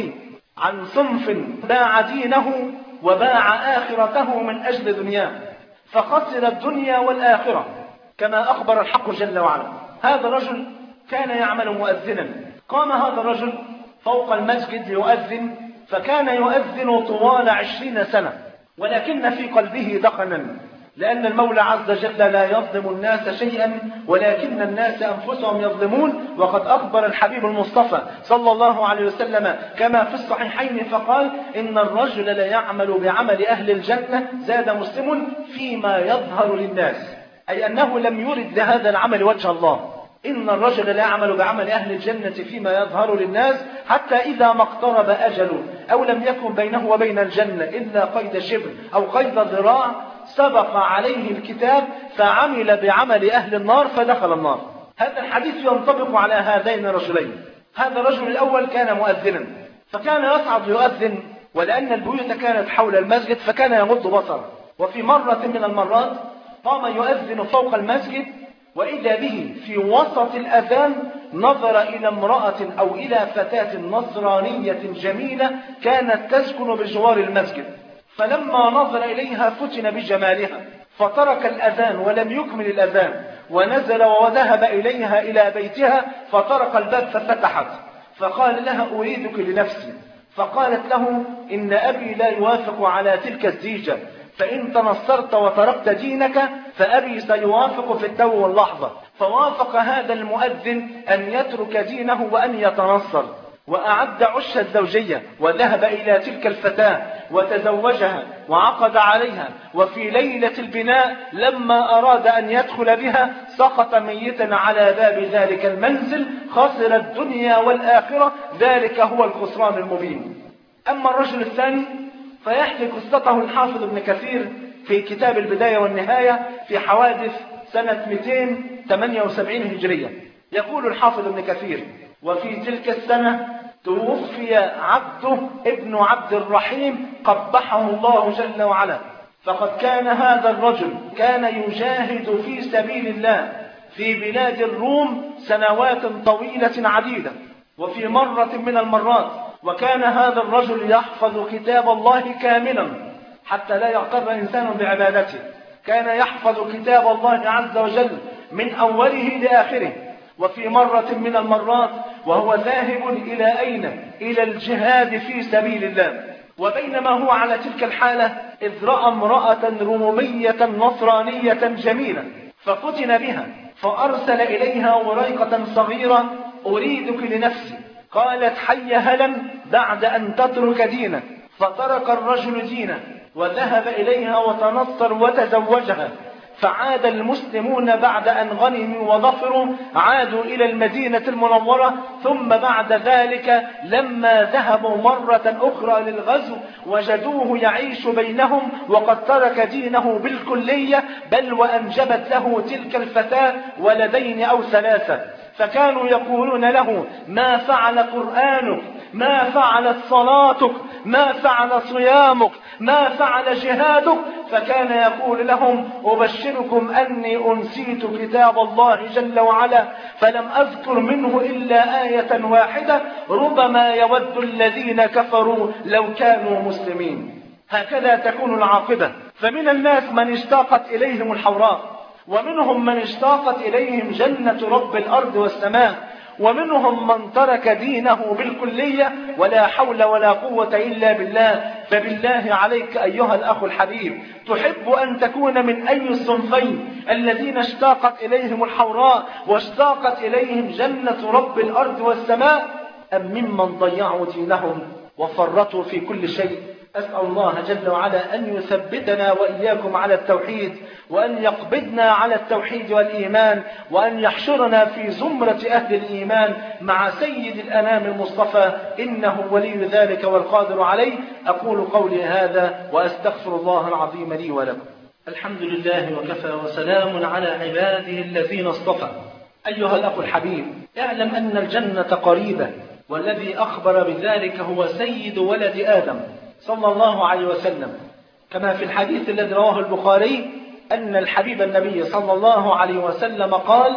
عن صنف باع دينه وباع آخرته من أجل دنياه فخسر الدنيا والآخرة كما أخبر الحق جل وعلا. هذا الرجل كان يعمل مؤذنا. قام هذا الرجل فوق المسجد ليؤذن، فكان يؤذن طوال عشرين سنة، ولكن في قلبه دخنا، لأن المولى عز وجل لا يظلم الناس شيئا ولكن الناس أنفسهم يظلمون. وقد أخبر الحبيب المصطفى صلى الله عليه وسلم كما في الصحيحين فقال: إن الرجل لا يعمل بعمل أهل الجنة، زاد مسلم، فيما يظهر للناس، أي أنه لم يرد لهذا العمل وجه الله. إن الرجل لا يعمل بعمل أهل الجنة فيما يظهر للناس حتى إذا ما اقترب أجله أو لم يكن بينه وبين الجنة إلا قيد شبر أو قيد ذراع سبق عليه الكتاب فعمل بعمل أهل النار فدخل النار. هذا الحديث ينطبق على هذين الرجلين. هذا الرجل الأول كان مؤذنا، فكان يصعد يؤذن، ولأن البيوت كانت حول المسجد فكان يغض بصره. وفي مرة من المرات قام يؤذن فوق المسجد، وإذا به في وسط الأذان نظر إلى امرأة أو إلى فتاة نصرانية جميلة كانت تسكن بجوار المسجد، فلما نظر إليها فتن بجمالها فترك الأذان ولم يكمل الأذان ونزل وذهب إليها إلى بيتها فترك الباب ففتحت، فقال لها: أريدك لنفسي. فقالت له: إن أبي لا يوافق على تلك الزيجة، فإن تنصرت وتركت دينك فأبي سيوافق في التو واللحظة. فوافق هذا المؤذن أن يترك دينه وأن يتنصر، وأعد عش الزوجية وذهب إلى تلك الفتاة وتزوجها وعقد عليها. وفي ليلة البناء لما أراد أن يدخل بها سقط ميتا على باب ذلك المنزل، خسر الدنيا والآخرة، ذلك هو الخسران المبين. أما الرجل الثاني فيحكي قصته الحافظ ابن كثير في كتاب البداية والنهاية في حوادث سنة مئتين وثمانية وسبعين هجرية. يقول الحافظ ابن كثير: وفي تلك السنة توفي عبده ابن عبد الرحيم قبحه الله جل وعلا. فقد كان هذا الرجل كان يجاهد في سبيل الله في بلاد الروم سنوات طويلة عديدة. وفي مرة من المرات وكان هذا الرجل يحفظ كتاب الله كاملا حتى لا يغتر إنسان بعبادته، كان يحفظ كتاب الله عز وجل من أوله لآخره. وفي مرة من المرات وهو ذاهب إلى أين؟ إلى الجهاد في سبيل الله، وبينما هو على تلك الحالة إذ رأى امرأة رومية نصرانية جميلة ففتن بها، فأرسل إليها وريقة صغيرة: أريدك لنفسي. قالت: حي هلا بعد أن تترك دينك. فترك الرجل دينه وذهب إليها وتنصر وتزوجها. فعاد المسلمون بعد أن غنموا وظفروا عادوا إلى المدينة المنورة. ثم بعد ذلك لما ذهبوا مرة أخرى للغزو وجدوه يعيش بينهم وقد ترك دينه بالكلية، بل وأنجبت له تلك الفتاة ولدين أو ثلاثة. فكانوا يقولون له: ما فعل قرآنك؟ ما فعلت صلاتك؟ ما فعل صيامك؟ ما فعل جهادك؟ فكان يقول لهم: أبشركم أني أنسيت كتاب الله جل وعلا فلم أذكر منه إلا آية واحدة: ربما يود الذين كفروا لو كانوا مسلمين. هكذا تكون العاقبة. فمن الناس من اشتاقت إليهم الحوراء، ومنهم من اشتاقت إليهم جنة رب الأرض والسماء، ومنهم من ترك دينه بالكلية ولا حول ولا قوة إلا بالله. فبالله عليك أيها الأخ الحبيب، تحب أن تكون من أي الصنفين؟ الذين اشتاقت إليهم الحوراء واشتاقت إليهم جنة رب الأرض والسماء، أم ممن ضيعوا دينهم وفرطوا في كل شيء؟ أسأل الله جل وعلا أن يثبتنا وإياكم على التوحيد، وأن يقبضنا على التوحيد والإيمان، وأن يحشرنا في زمرة أهل الإيمان مع سيد الأنام المصطفى، إنه ولي ذلك والقادر عليه. أقول قولي هذا وأستغفر الله العظيم لي ولكم. الحمد لله وكفى وسلام على عباده الذين اصطفى. أيها الأخ الحبيب، اعلم أن الجنة قريبة، والذي أخبر بذلك هو سيد ولد آدم صلى الله عليه وسلم، كما في الحديث الذي رواه البخاري أن الحبيب النبي صلى الله عليه وسلم قال: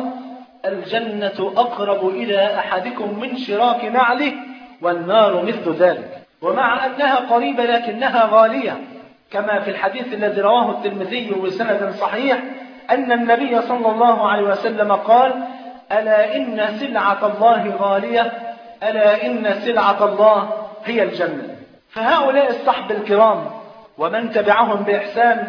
الجنة أقرب إلى أحدكم من شراك نعله، والنار مثل ذلك. ومع أنها قريبة لكنها غالية، كما في الحديث الذي رواه الترمذي بسند صحيح أن النبي صلى الله عليه وسلم قال: ألا إن سلعة الله غالية، ألا إن سلعة الله هي الجنة. فهؤلاء الصحب الكرام ومن تبعهم بإحسان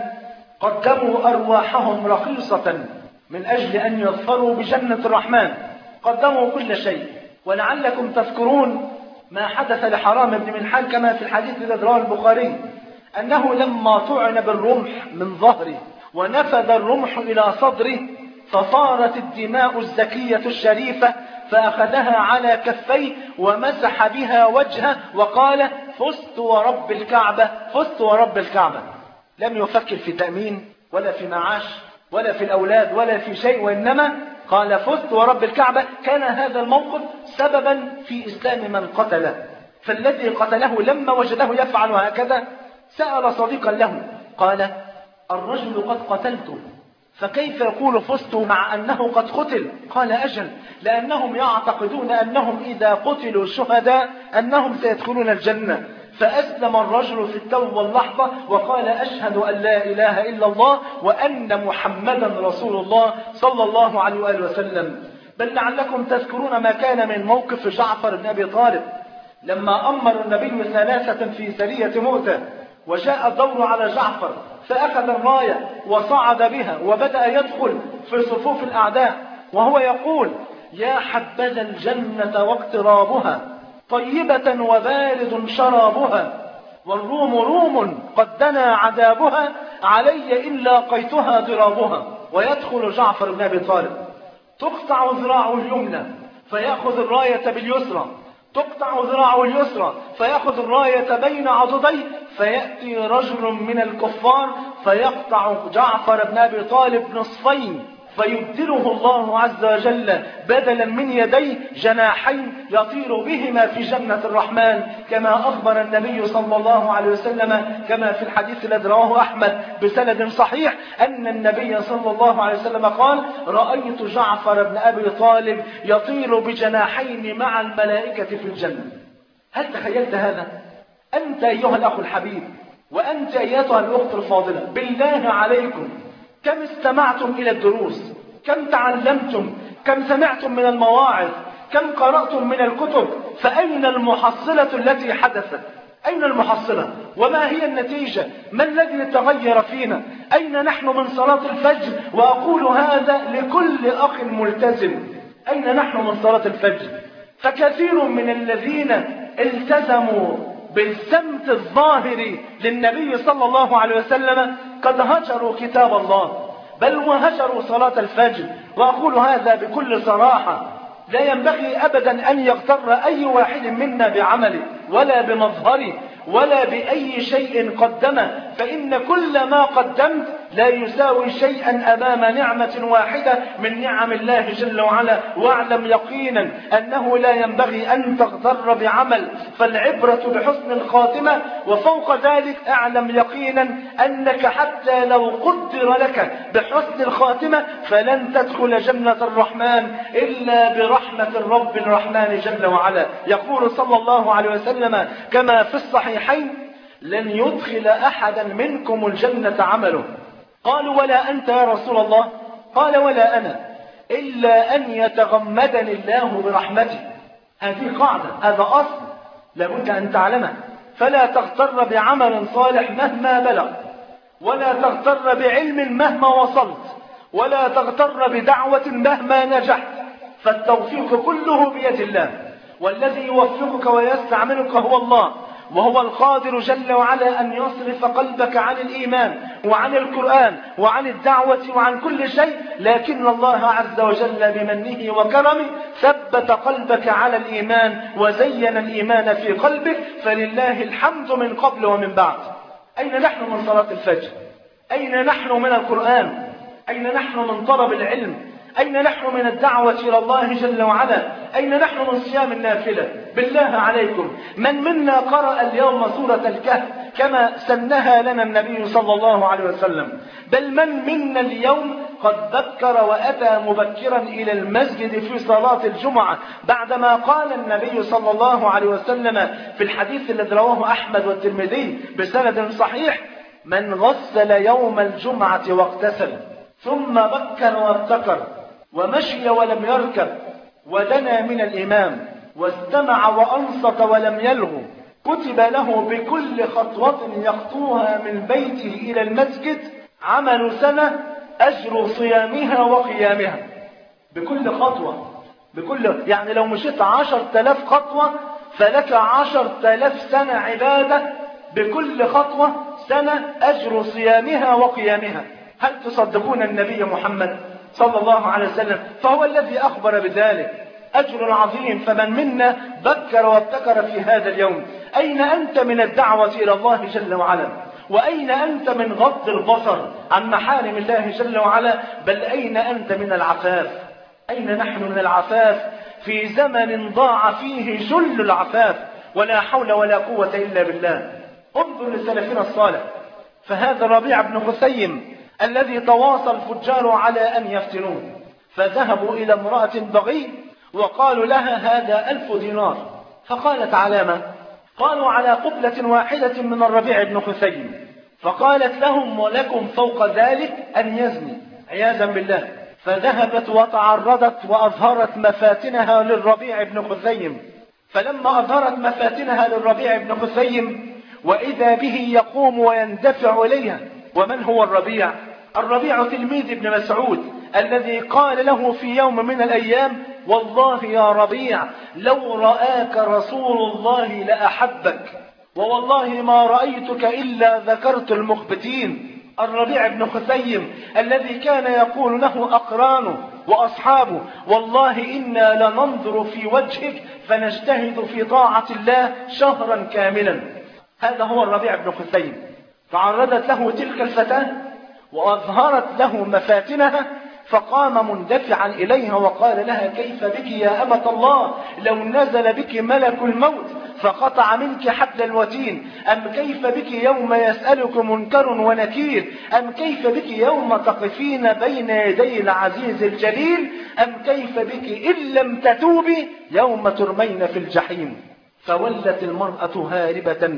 قدموا أرواحهم رخيصة من أجل أن يظفروا بجنة الرحمن، قدموا كل شيء. ولعلكم تذكرون ما حدث لحرام بن ملحان كما في الحديث الذي رواه البخاري، أنه لما طعن بالرمح من ظهره ونفذ الرمح إلى صدره فصارت الدماء الزكية الشريفة، فأخذها على كفيه ومسح بها وجهه وقال: فزت ورب الكعبة، فزت ورب الكعبة. لم يفكر في تأمين ولا في معاش ولا في الأولاد ولا في شيء، وإنما قال: فزت ورب الكعبة. كان هذا الموقف سببا في إسلام من قتله. فالذي قتله لما وجده يفعل هكذا سأل صديقا له قال: الرجل قد قتلته، فكيف يقول فزت مع أنه قد قتل؟ قال: أجل، لأنهم يعتقدون أنهم إذا قتلوا شهداء أنهم سيدخلون الجنة. فأسلم الرجل في التو واللحظة وقال: أشهد أن لا إله إلا الله وأن محمدا رسول الله صلى الله عليه وآله وسلم. بل لعلكم تذكرون ما كان من موقف جعفر بن أبي طالب لما أمر النبي ثلاثة في سرية مؤتة، وجاء الدور على جعفر فأخذ الراية وصعد بها وبدأ يدخل في صفوف الأعداء وهو يقول: يا حبذا الجنة واقترابها، طيبة وبارد شرابها، والروم روم قد دنا عذابها، علي إن لاقيتها ضرابها. ويدخل جعفر بن أبي طالب، تقطع ذراعه اليمنى فيأخذ الراية باليسرى، تقطع ذراعه اليسرى فيأخذ الراية بين عضديه، فيأتي رجل من الكفار فيقطع جعفر بن أبي طالب نصفين، فيبدله الله عز وجل بدلا من يديه جناحين يطير بهما في جنة الرحمن، كما أخبر النبي صلى الله عليه وسلم كما في الحديث الذي رواه أحمد بسند صحيح أن النبي صلى الله عليه وسلم قال: رأيت جعفر بن أبي طالب يطير بجناحين مع الملائكة في الجنة. هل تخيلت هذا؟ أنت أيها الأخ الحبيب وأنت أيتها الأخت الفاضلة، بالله عليكم كم استمعتم إلى الدروس، كم تعلمتم، كم سمعتم من المواعظ، كم قرأتم من الكتب، فأين المحصلة التي حدثت؟ أين المحصلة؟ وما هي النتيجة؟ ما الذي تغير فينا؟ أين نحن من صلاة الفجر؟ وأقول هذا لكل أخ ملتزم، أين نحن من صلاة الفجر؟ فكثير من الذين التزموا بالسمت الظاهر للنبي صلى الله عليه وسلم قد هجروا كتاب الله، بل وهجروا صلاة الفجر. وأقول هذا بكل صراحة، لا ينبغي أبدا أن يغتر أي واحد منا بعمله ولا بمظهره ولا بأي شيء قدمه، فإن كل ما قدمت لا يساوي شيئا أمام نعمة واحدة من نعم الله جل وعلا. واعلم يقينا أنه لا ينبغي أن تغتر بعمل، فالعبرة بحسن الخاتمة. وفوق ذلك اعلم يقينا أنك حتى لو قدر لك بحسن الخاتمة فلن تدخل جنة الرحمن إلا برحمة الرب الرحمن جل وعلا. يقول صلى الله عليه وسلم كما في الصحيحين: لن يدخل أحدا منكم الجنة عمله. قالوا: ولا أنت يا رسول الله؟ قال: ولا أنا، إلا أن يتغمدني الله برحمته. هذه قاعدة، هذا أصل لابد أن تعلمه. فلا تغتر بعمل صالح مهما بلغ، ولا تغتر بعلم مهما وصلت، ولا تغتر بدعوة مهما نجحت، فالتوفيق كله بيد الله، والذي يوفقك ويستعملك هو الله، وهو القادر جل وعلا أن يصرف قلبك عن الإيمان وعن القرآن وعن الدعوة وعن كل شيء. لكن الله عز وجل بمنه وكرمه ثبت قلبك على الإيمان وزين الإيمان في قلبك، فلله الحمد من قبل ومن بعد. أين نحن من صلاة الفجر؟ أين نحن من القرآن؟ أين نحن من طلب العلم؟ أين نحن من الدعوة إلى الله جل وعلا؟ أين نحن من صيام النافلة؟ بالله عليكم، من منا قرأ اليوم سورة الكهف كما سنها لنا النبي صلى الله عليه وسلم؟ بل من منا اليوم قد بكر وأتى مبكرا إلى المسجد في صلاة الجمعة بعدما قال النبي صلى الله عليه وسلم في الحديث الذي رواه أحمد والترمذي بسند صحيح: من غسل يوم الجمعة واغتسل ثم بكر وابتكر ومشي ولم يركب ودنا من الإمام واستمع وأنصت ولم يلغو كتب له بكل خطوة يخطوها من بيته إلى المسجد عمل سنة أجر صيامها وقيامها. بكل خطوة، بكل يعني لو مشيت عشر تلاف خطوة فلك عشر تلاف سنة عبادة، بكل خطوة سنة أجر صيامها وقيامها. هل تصدقون النبي محمد صلى الله عليه وسلم؟ فهو الذي أخبر بذلك، أجر عظيم. فمن منا بكر وابتكر في هذا اليوم. أين أنت من الدعوة إلى الله جل وعلا؟ وأين أنت من غض البصر عن محارم الله جل وعلا؟ بل أين أنت من العفاف؟ أين نحن من العفاف في زمن ضاع فيه جل العفاف؟ ولا حول ولا قوة إلا بالله. انظر لسلفنا الصالح، فهذا ربيع بن خثيم الذي تواصى الفجار على أن يفتنوه، فذهبوا إلى امرأة بغي وقالوا لها: هذا ألف دينار. فقالت: على ما؟ قالوا: على قبلة واحدة من الربيع بن خثيم. فقالت لهم: ولكم فوق ذلك أن يزني، عياذا بالله. فذهبت وتعرضت وأظهرت مفاتنها للربيع بن خثيم. فلما أظهرت مفاتنها للربيع بن خثيم وإذا به يقوم ويندفع إليها. ومن هو الربيع؟ الربيع تلميذ ابن مسعود الذي قال له في يوم من الأيام: والله يا ربيع لو رآك رسول الله لأحبك، ووالله ما رأيتك إلا ذكرت المخبتين. الربيع بن خثيم الذي كان يقول له أقرانه وأصحابه: والله إنا لننظر في وجهك فنجتهد في طاعة الله شهرا كاملا. هذا هو الربيع بن خثيم. تعرضت له تلك الفتاة وأظهرت له مفاتنها، فقام مندفعا إليها وقال لها: كيف بك يا أمة الله لو نزل بك ملك الموت فقطع منك حبل الوتين؟ أم كيف بك يوم يسألك منكر ونكير؟ أم كيف بك يوم تقفين بين يدي العزيز الجليل؟ أم كيف بك إن لم تتوبي يوم ترمين في الجحيم؟ فولت المرأة هاربة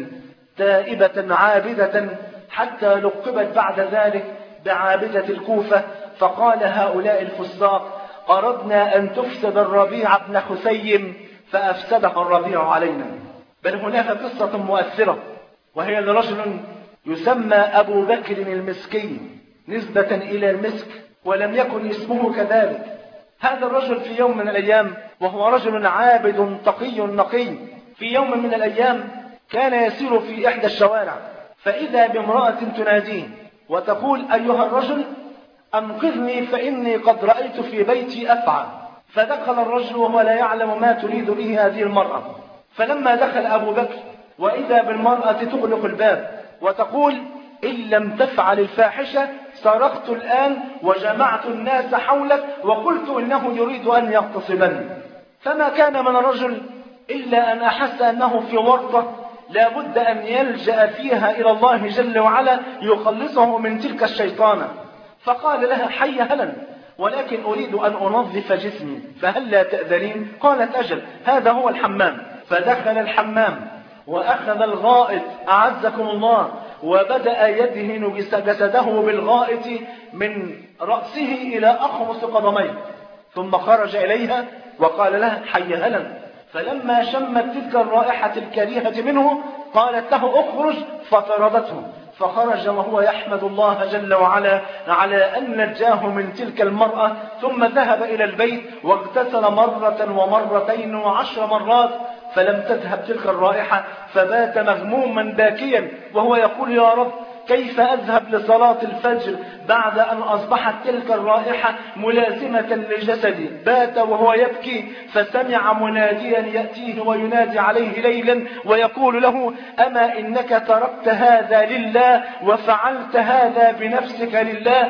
تائبة عابدة حتى لقبت بعد ذلك بعابدة الكوفة. فقال هؤلاء الفساق: أردنا أن تفسد الربيع بن خثيم فأفسدها الربيع علينا. بل هناك قصة مؤثرة، وهي لرجل يسمى أبو بكر المسكين نسبة إلى المسك ولم يكن اسمه كذلك. هذا الرجل في يوم من الأيام، وهو رجل عابد تقي نقي، في يوم من الأيام كان يسير في إحدى الشوارع، فإذا بامرأة تناديه وتقول: أيها الرجل أنقذني فإني قد رأيت في بيتي أفعى. فدخل الرجل وهو لا يعلم ما تريد به هذه المرأة. فلما دخل أبو بكر وإذا بالمرأة تغلق الباب وتقول: إن لم تفعل الفاحشة صرخت الآن وجمعت الناس حولك وقلت إنه يريد أن يغتصبني. فما كان من الرجل إلا أن أحس أنه في ورطة لا بد أن يلجأ فيها إلى الله جل وعلا يخلصه من تلك الشيطانة. فقال لها: حي هلا، ولكن أريد أن أنظف جسمي فهل لا تأذنين؟ قالت: أجل، هذا هو الحمام. فدخل الحمام وأخذ الغائط أعزكم الله وبدأ يدهن جسده بالغائط من رأسه إلى أخمص قدميه، ثم خرج إليها وقال لها: حي هلا. فلما شمت تلك الرائحة الكريهة منه قالت له: اخرج، فطردته. فخرج وهو يحمد الله جل وعلا على أن نجاه من تلك المرأة، ثم ذهب إلى البيت واغتسل مرة ومرتين وعشر مرات فلم تذهب تلك الرائحة، فبات مغموما باكيا وهو يقول: يا رب كيف أذهب لصلاة الفجر بعد أن أصبحت تلك الرائحة ملازمة لجسدي؟ بات وهو يبكي فسمع مناديا يأتيه وينادي عليه ليلا ويقول له: أما إنك تركت هذا لله وفعلت هذا بنفسك لله،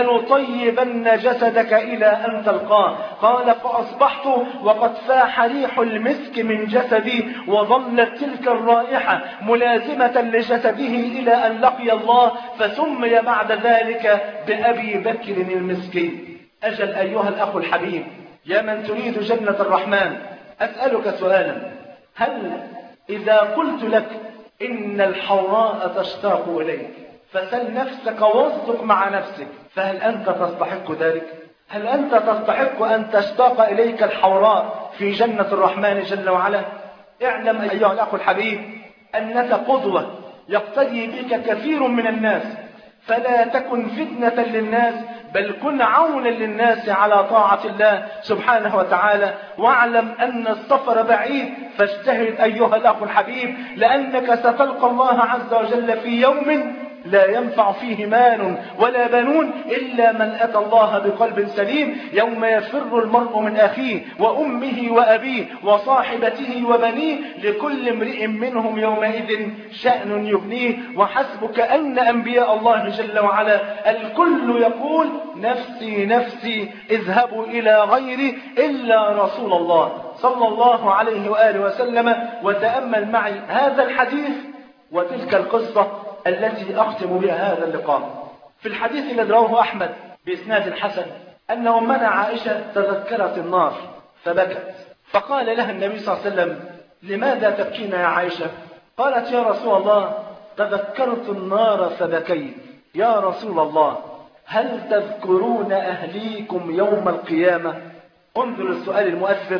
لنطيبن جسدك إلى أن تلقاه. قال: فأصبحت وقد فاح ريح المسك من جسدي وظلت تلك الرائحة ملازمة لجسده إلى أن لقي الله، فسمي بعد ذلك بأبي بكر المسكين. أجل أيها الأخ الحبيب، يا من تريد جنة الرحمن، أسألك سؤالا: هل إذا قلت لك إن الحوراء تشتاق إليك فسل نفسك واصدق مع نفسك، فهل أنت تستحق ذلك؟ هل أنت تستحق أن تشتاق إليك الحوراء في جنة الرحمن جل وعلا؟ اعلم أيها الأخ الحبيب أنك قدوة يقتدي بك كثير من الناس، فلا تكن فتنة للناس، بل كن عونا للناس على طاعة الله سبحانه وتعالى. واعلم أن السفر بعيد، فاجتهد أيها الأخ الحبيب، لأنك ستلقى الله عز وجل في يوم لا ينفع فيه مال ولا بنون إلا من أتى الله بقلب سليم، يوم يفر المرء من أخيه وأمه وأبيه وصاحبته وبنيه، لكل امرئ منهم يومئذ شأن يغنيه. وحسبك أن أنبياء الله جل وعلا الكل يقول: نفسي نفسي اذهبوا إلى غيري إلا رسول الله صلى الله عليه وآله وسلم. وتأمل معي هذا الحديث وتلك القصة التي أختم بها هذا اللقاء. في الحديث الذي رواه أحمد بإسناد حسن أن أمنا عائشة تذكرت النار فبكت، فقال لها النبي صلى الله عليه وسلم: لماذا تبكين يا عائشة؟ قالت: يا رسول الله، تذكرت النار فبكيت. يا رسول الله، هل تذكرون أهليكم يوم القيامة؟ انظر السؤال المؤثر: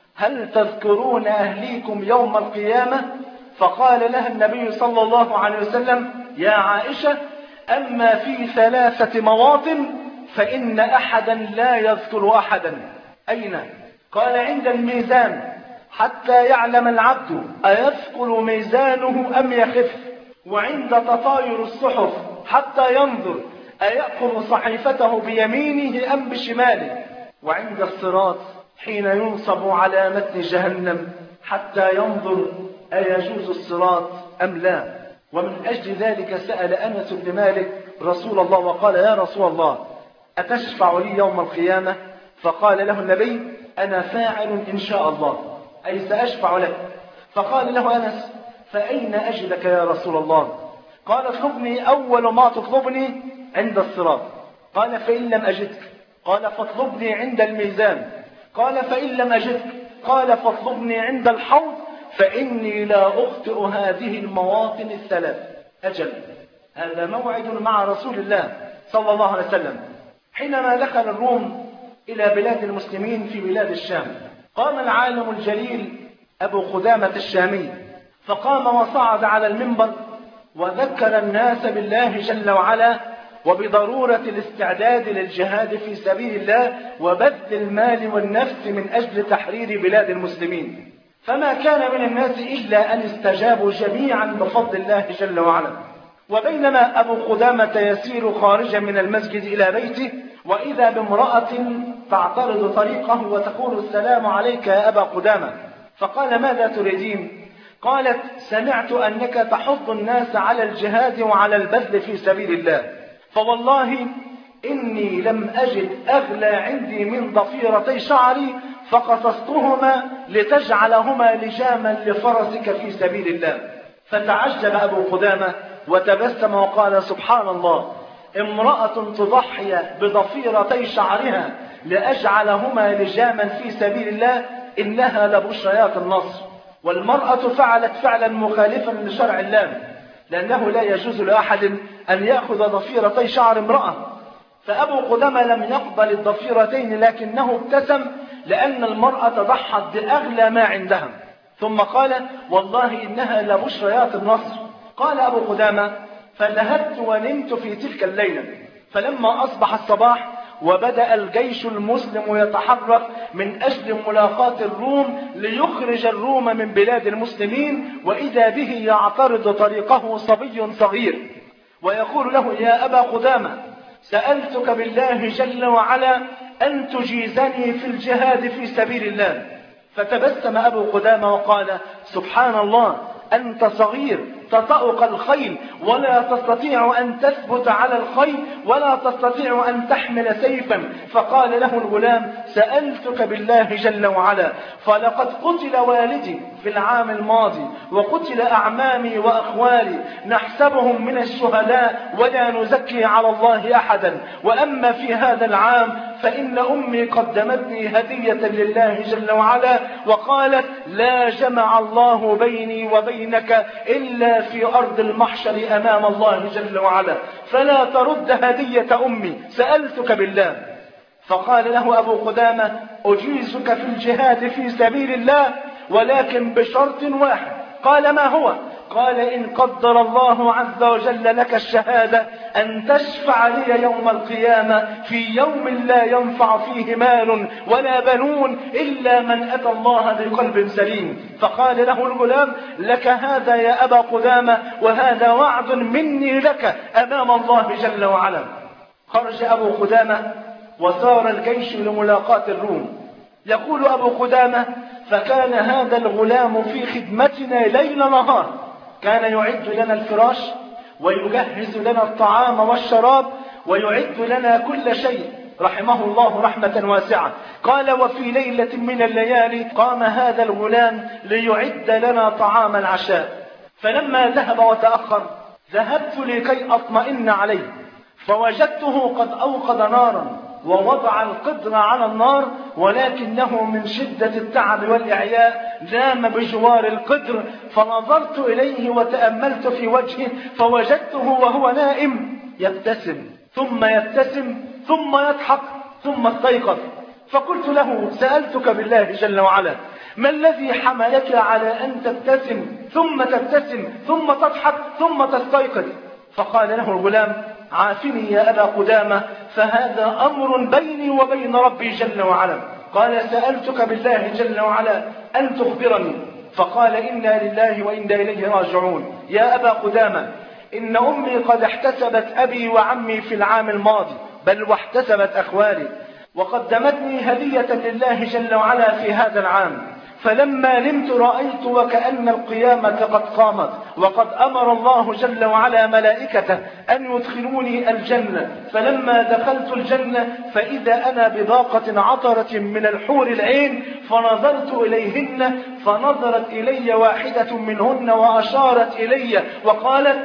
هل تذكرون أهليكم يوم القيامة؟ فقال لها النبي صلى الله عليه وسلم: يا عائشة، أما في ثلاثة مواطن فإن أحدا لا يذكر أحدا. أين؟ قال: عند الميزان، حتى يعلم العبد أيثقل ميزانه أم يخف، وعند تطاير الصحف حتى ينظر أيأخذ صحيفته بيمينه أم بشماله، وعند الصراط حين ينصب على متن جهنم حتى ينظر أيجوز الصراط أم لا. ومن أجل ذلك سأل أنس بن مالك رسول الله وقال: يا رسول الله، أتشفع لي يوم القيامة؟ فقال له النبي: أنا فاعل إن شاء الله، أي سأشفع لك. فقال له أنس: فأين أجدك يا رسول الله؟ قال: اطلبني أول ما تطلبني عند الصراط. قال: فإن لم أجدك؟ قال: فاطلبني عند الميزان. قال: فإن لم أجدك؟ قال: فاطلبني عند الحوض، فإني لا أخطئ هذه المواطن الثلاث. أجل، هذا موعد مع رسول الله صلى الله عليه وسلم. حينما دخل الروم إلى بلاد المسلمين في بلاد الشام، قام العالم الجليل أبو خدامة الشامي، فقام وصعد على المنبر وذكر الناس بالله جل وعلا وبضرورة الاستعداد للجهاد في سبيل الله وبذل المال والنفس من أجل تحرير بلاد المسلمين. فما كان من الناس إلا أن استجابوا جميعا بفضل الله جل وعلا. وبينما أبو قدامة يسير خارجا من المسجد إلى بيته، وإذا بامرأة تعترض طريقه وتقول: السلام عليك يا أبا قدامة. فقال: ماذا تريدين؟ قالت: سمعت أنك تحض الناس على الجهاد وعلى البذل في سبيل الله، فوالله إني لم أجد أغلى عندي من ضفيرتي شعري فقصصتهما لتجعلهما لجاما لفرسك في سبيل الله. فتعجب أبو قدامة وتبسم وقال: سبحان الله، امرأة تضحي بضفيرتي شعرها لأجعلهما لجاما في سبيل الله، إنها لبشريات النصر. والمرأة فعلت فعلا مخالفا لشرع الله، لأنه لا يجوز لأحد أن يأخذ ضفيرتي شعر امرأة. فأبو قدامة لم يقبل الضفيرتين، لكنه ابتسم لأن المرأة ضحت بأغلى ما عندها، ثم قال: والله إنها لبشريات النصر. قال أبو قدامة: فذهبت ونمت في تلك الليلة، فلما أصبح الصباح وبدأ الجيش المسلم يتحرك من أجل ملاقاة الروم ليخرج الروم من بلاد المسلمين، وإذا به يعترض طريقه صبي صغير، ويقول له: يا أبا قدامة، سألتك بالله جل وعلا أن تجيزني في الجهاد في سبيل الله. فتبسم أبو قدامة وقال: سبحان الله، أنت صغير تطأك الخيل ولا تستطيع أن تثبت على الخيل ولا تستطيع أن تحمل سيفا. فقال له الغلام: سألتك بالله جل وعلا، فلقد قتل والدي في العام الماضي وقتل أعمامي وأخوالي، نحسبهم من الشهداء ولا نزكي على الله أحدا، وأما في هذا العام فإن أمي قدمتني هدية لله جل وعلا وقالت: لا جمع الله بيني وبينك إلا في أرض المحشر أمام الله جل وعلا، فلا ترد هدية أمي، سألتك بالله. فقال له أبو قدامة: أجيزك في الجهاد في سبيل الله، ولكن بشرط واحد. قال: ما هو؟ قال: إن قدر الله عز وجل لك الشهادة أن تشفع لي يوم القيامة في يوم لا ينفع فيه مال ولا بنون إلا من أتى الله بقلب سليم. فقال له الغلام: لك هذا يا أبا قدامة، وهذا وعد مني لك أمام الله جل وعلا. خرج أبو قدامة وسار الجيش لملاقاة الروم. يقول أبو قدامة: فكان هذا الغلام في خدمتنا ليل نهار، كان يعد لنا الفراش ويجهز لنا الطعام والشراب ويعد لنا كل شيء، رحمه الله رحمة واسعة. قال: وفي ليلة من الليالي قام هذا الغلام ليعد لنا طعام العشاء، فلما ذهب وتأخر ذهبت لكي أطمئن عليه، فوجدته قد أوقد نارا ووضع القدر على النار، ولكنه من شدة التعب والإعياء نام بجوار القدر. فنظرت إليه وتأملت في وجهه فوجدته وهو نائم يبتسم ثم يبتسم ثم يضحك ثم استيقظ. فقلت له: سألتك بالله جل وعلا، ما الذي حملك على أن تبتسم ثم تبتسم ثم تضحك ثم تستيقظ؟ فقال له الغلام: عافني يا أبا قدامة، فهذا أمر بيني وبين ربي جل وعلا. قال: سألتك بالله جل وعلا أن تخبرني. فقال: إنا لله وإنا إليه راجعون. يا أبا قدامة، إن أمي قد احتسبت أبي وعمي في العام الماضي، بل واحتسبت أخوالي، وقدمتني هدية لله جل وعلا في هذا العام. فلما نمت رأيت وكأن القيامة قد قامت، وقد أمر الله جل وعلا ملائكته أن يدخلوني الجنة. فلما دخلت الجنة فإذا أنا بباقة عطرة من الحور العين، فنظرت إليهن فنظرت إلي واحدة منهن وأشارت إلي وقالت: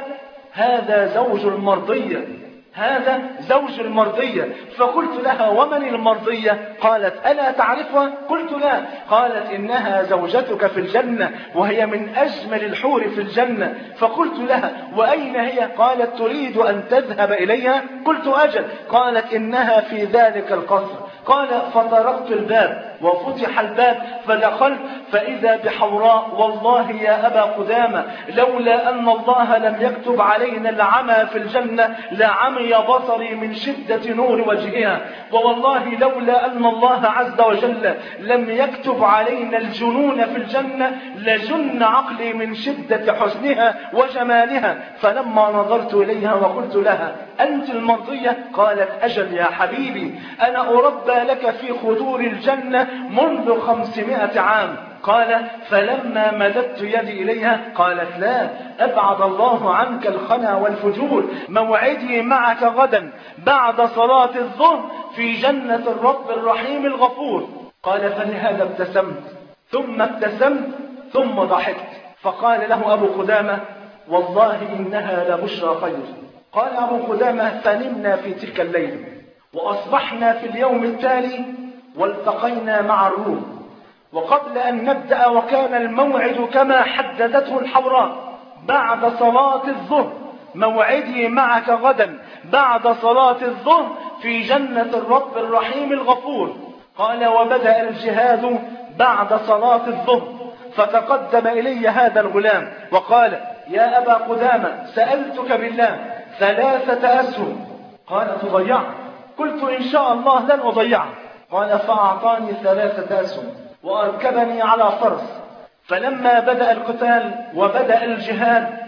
هذا زوج المرضية، هذا زوج المرضية. فقلت لها: ومن المرضية؟ قالت: ألا تعرفها؟ قلت: لا. قالت: إنها زوجتك في الجنة، وهي من أجمل الحور في الجنة. فقلت لها: وأين هي؟ قالت: تريد أن تذهب إليها؟ قلت: أجل. قالت: إنها في ذلك القصر. قال: فطرقت الباب وفتح الباب فدخلت فإذا بحوراء. والله يا أبا قدامة، لولا أن الله لم يكتب علينا العمى في الجنة لعمي بصري من شدة نور وجهها، ووالله لولا أن الله عز وجل لم يكتب علينا الجنون في الجنة لجن عقلي من شدة حسنها وجمالها. فلما نظرت إليها وقلت لها: أنت المرضية؟ قالت: أجل يا حبيبي، أنا أربى لك في خدور الجنة منذ خمسمائة عام. قال: فلما مددت يدي إليها قالت: لا، أبعد الله عنك الخنا والفجور، موعدي معك غدا بعد صلاة الظهر في جنة الرب الرحيم الغفور. قال: فلهذا ابتسمت ثم ابتسمت ثم ضحكت. فقال له أبو قدامة: والله إنها لبشرى خير. قال أبو قدامة: فنمنا في تلك الليلة وأصبحنا في اليوم التالي والتقينا مع الروم، وقبل أن نبدأ وكان الموعد كما حددته الحوراء بعد صلاة الظهر، موعدي معك غدا بعد صلاة الظهر في جنة الرب الرحيم الغفور. قال: وبدأ الجهاد بعد صلاة الظهر، فتقدم إلي هذا الغلام وقال: يا أبا قدامة، سألتك بالله ثلاثة أسهم. قال: تضيعها؟ قلت: إن شاء الله لن أضيعها. قال: فأعطاني ثلاثة أسهم وأركبني على فرس. فلما بدأ القتال وبدأ الجهاد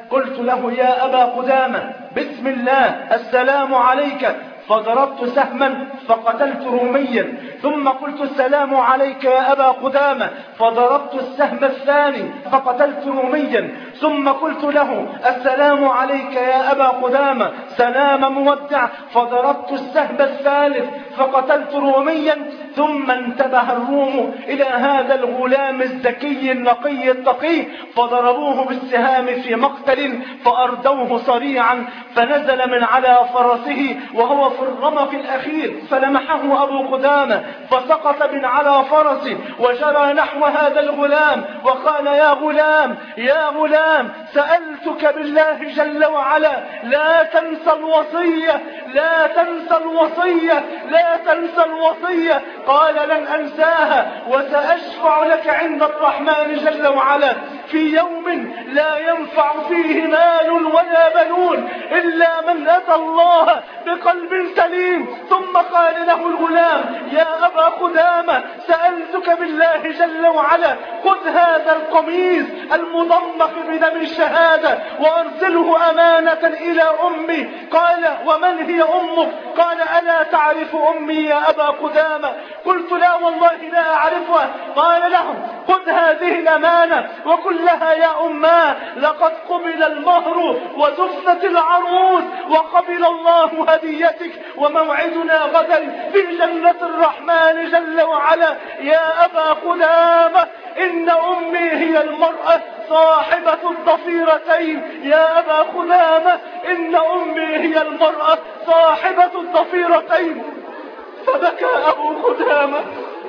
قلت له يا أبا قدامة بسم الله السلام عليك، فضربت سهما فقتلت روميا، ثم قلت السلام عليك يا أبا قدامة، فضربت السهم الثاني فقتلت روميا، ثم قلت له السلام عليك يا أبا قدامة سلام مودع، فضربت السهم الثالث فقتلت روميا. ثم انتبه الروم إلى هذا الغلام الذكي النقي التقي، فضربوه بالسهام في مقتل فأردوه صريعا، فنزل من على فرسه وهو في الرمق الأخير، فلمحه أبو قدامة فسقط من على فرسه وجرى نحو هذا الغلام وقال يا غلام يا غلام سألتك بالله جل وعلا لا تنسى الوصية لا تنسى الوصية لا تنسى الوصية. قال لن أنساها وسأشفع لك عند الرحمن جل وعلا في يوم لا ينفع فيه مال ولا بنون إلا من أتى الله بقلب سليم. ثم قال له الغلام يا أبا قدامة سألتك بالله جل وعلا خذ هذا القميص المضمخ بدم الشهادة وأرسله أمانة إلى أمي. قال ومن هي أمك؟ قال ألا تعرف أمي يا أبا قدامة؟ قلت لا والله لا أعرفها. قال له خذ هذه الأمانة وقل لها يا أماه لقد قبل المهر وزفت العروس وقبل الله هديتك وموعدنا غدا في جنة الرحمن جل وعلا. يا أبا قدامة إن أمي هي المرأة صاحبة الضفيرتين. يا أبا قدامة إن أمي هي المرأة صاحبة الضفيرتين. فبكى أبو قدامة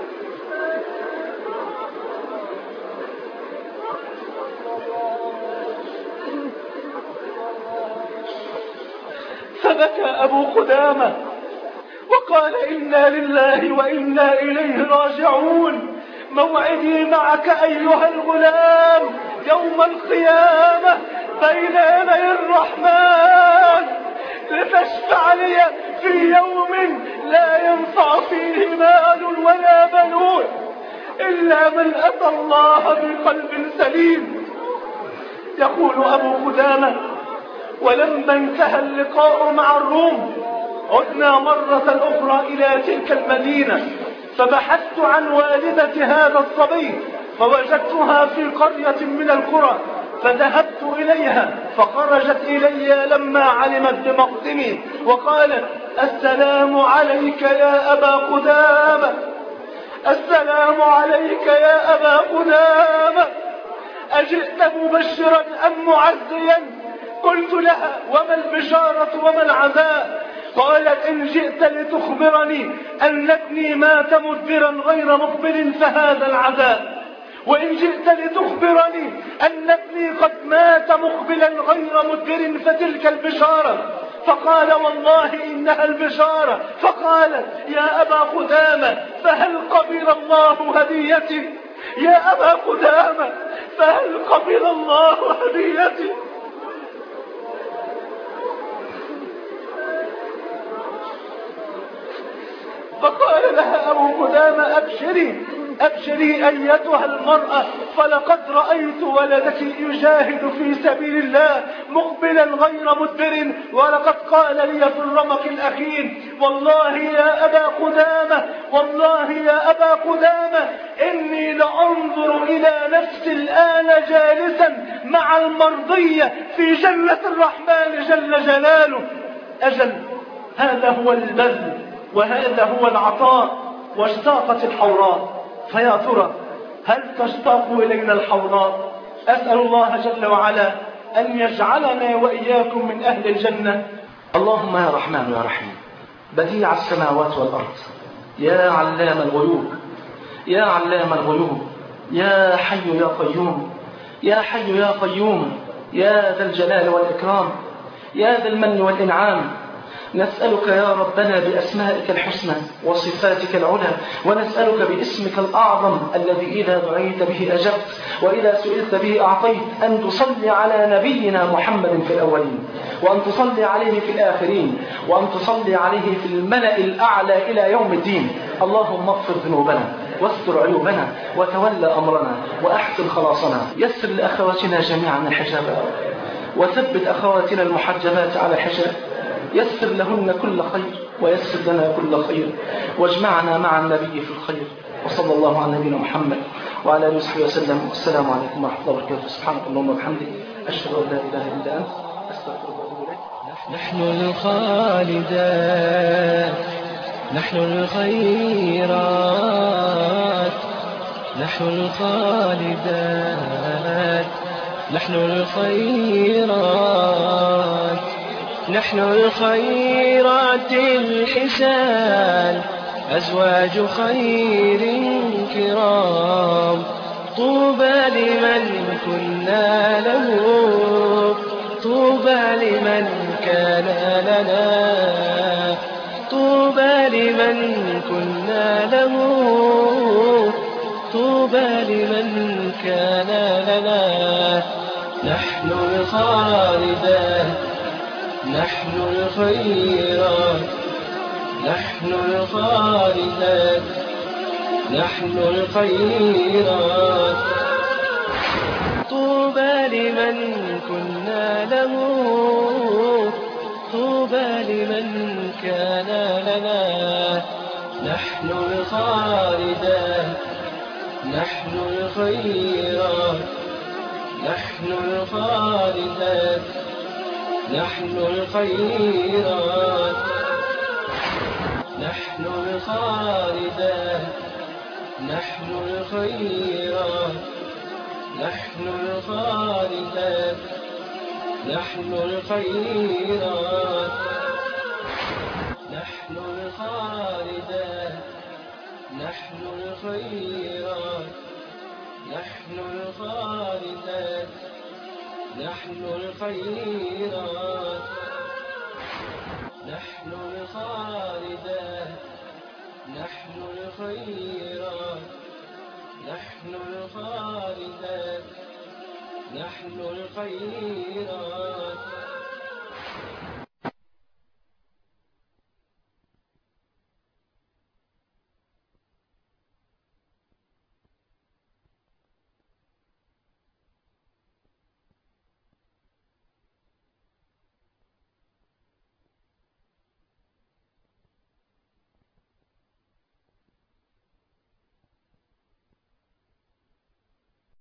فبكى أبو قدامة وقال إنا لله وإنا إليه راجعون. موعدي معك أيها الغلام يوم القيامة بين يدي الرحمن لتشفع لي في يوم لا ينفع فيه مال ولا بنون إلا من أتى الله بقلب سليم. يقول أبو قدامة ولما انتهى اللقاء مع الروم عدنا مرة أخرى إلى تلك المدينة، فبحثت عن والدة هذا الصبي فوجدتها في قرية من القرى، فذهبت إليها فخرجت إلي لما علمت بمقدمي وقالت السلام عليك يا أبا قدامة السلام عليك يا أبا قدامة أجئت مبشرا أم معزيا؟ قلت لها وما البشارة وما العزاء؟ قالت إن جئت لتخبرني أن ابني مات مدبرا غير مقبل فهذا العزاء، وإن جئت لتخبرني أن ابني قد مات مقبلا غير مدبر فتلك البشارة. فقال والله إنها البشارة. فقالت يا أبا قدامة فهل قبل الله هديتي؟ يا أبا قدامة فهل قبل الله هديتي؟ فقال لها أبو قدامة أبشري أبشري أيتها المرأة فلقد رأيت ولدك يجاهد في سبيل الله مقبلا غير مدبر، ولقد قال لي في الرمق الأخير والله يا أبا قدامة والله يا أبا قدامة إني لأنظر إلى نفسي الآن جالسا مع المرضية في جنة الرحمن جل جلاله. أجل هذا هو البذل وهذا هو العطاء. واشتاقت الحوراء، فيا ترى هل تشتاق إلينا الحوراء؟ أسأل الله جل وعلا أن يجعلنا وإياكم من أهل الجنة. اللهم يا رحمن يا رحيم بديع السماوات والأرض يا علام الغيوب يا علام الغيوب يا حي يا قيوم يا حي يا قيوم يا ذا الجلال والإكرام يا ذا المن والإنعام، نسألك يا ربنا بأسمائك الحسنى وصفاتك العلى، ونسألك باسمك الأعظم الذي إذا دعيت به أجبت وإذا سئلت به أعطيت أن تصلي على نبينا محمد في الأولين، وأن تصلي عليه في الآخرين، وأن تصلي عليه في الملأ الأعلى إلى يوم الدين. اللهم اغفر ذنوبنا واستر عيوبنا وتولى أمرنا وأحسن خلاصنا. يسر لأخواتنا جميعا الحجاب وثبت أخواتنا المحجبات على الحجاب، يسر لهن كل خير ويسر لنا كل خير، واجمعنا مع النبي في الخير. وصلى الله على نبينا محمد وعلى آله وصحبه وسلم. والسلام عليكم ورحمة الله وبركاته. سبحانك اللهم وبحمدك، أشهد أن لا إله إلا أنت، أستغفرك وأتوب إليك. نحن الخالدات، نحن الخيرات، نحن الخالدات، نحن الخيرات، نحن الخيرات الحسان، أزواج خير كرام، طوبى لمن كنا له، طوبى لمن كان لنا، طوبى لمن كنا له، طوبى لمن كان لنا. نحن الخالدات، نحن الخيرات، نحن الخالدات، نحن الخيرات، طوبى لمن كنا له، طوبى لمن كان لنا. نحن الخالدات، نحن الخيرات، نحن الخالدات، نحن الخيرات، نحن الخالدات، نحن الخيرات، نحن الخالدات، نحن الخيرات، نحن الخالدات، نحن الخيرات، نحن الخالدات، نحن الخيرات، نحن الخالدات، نحن الخيرات، نحن الخالدات، نحن الخيرات.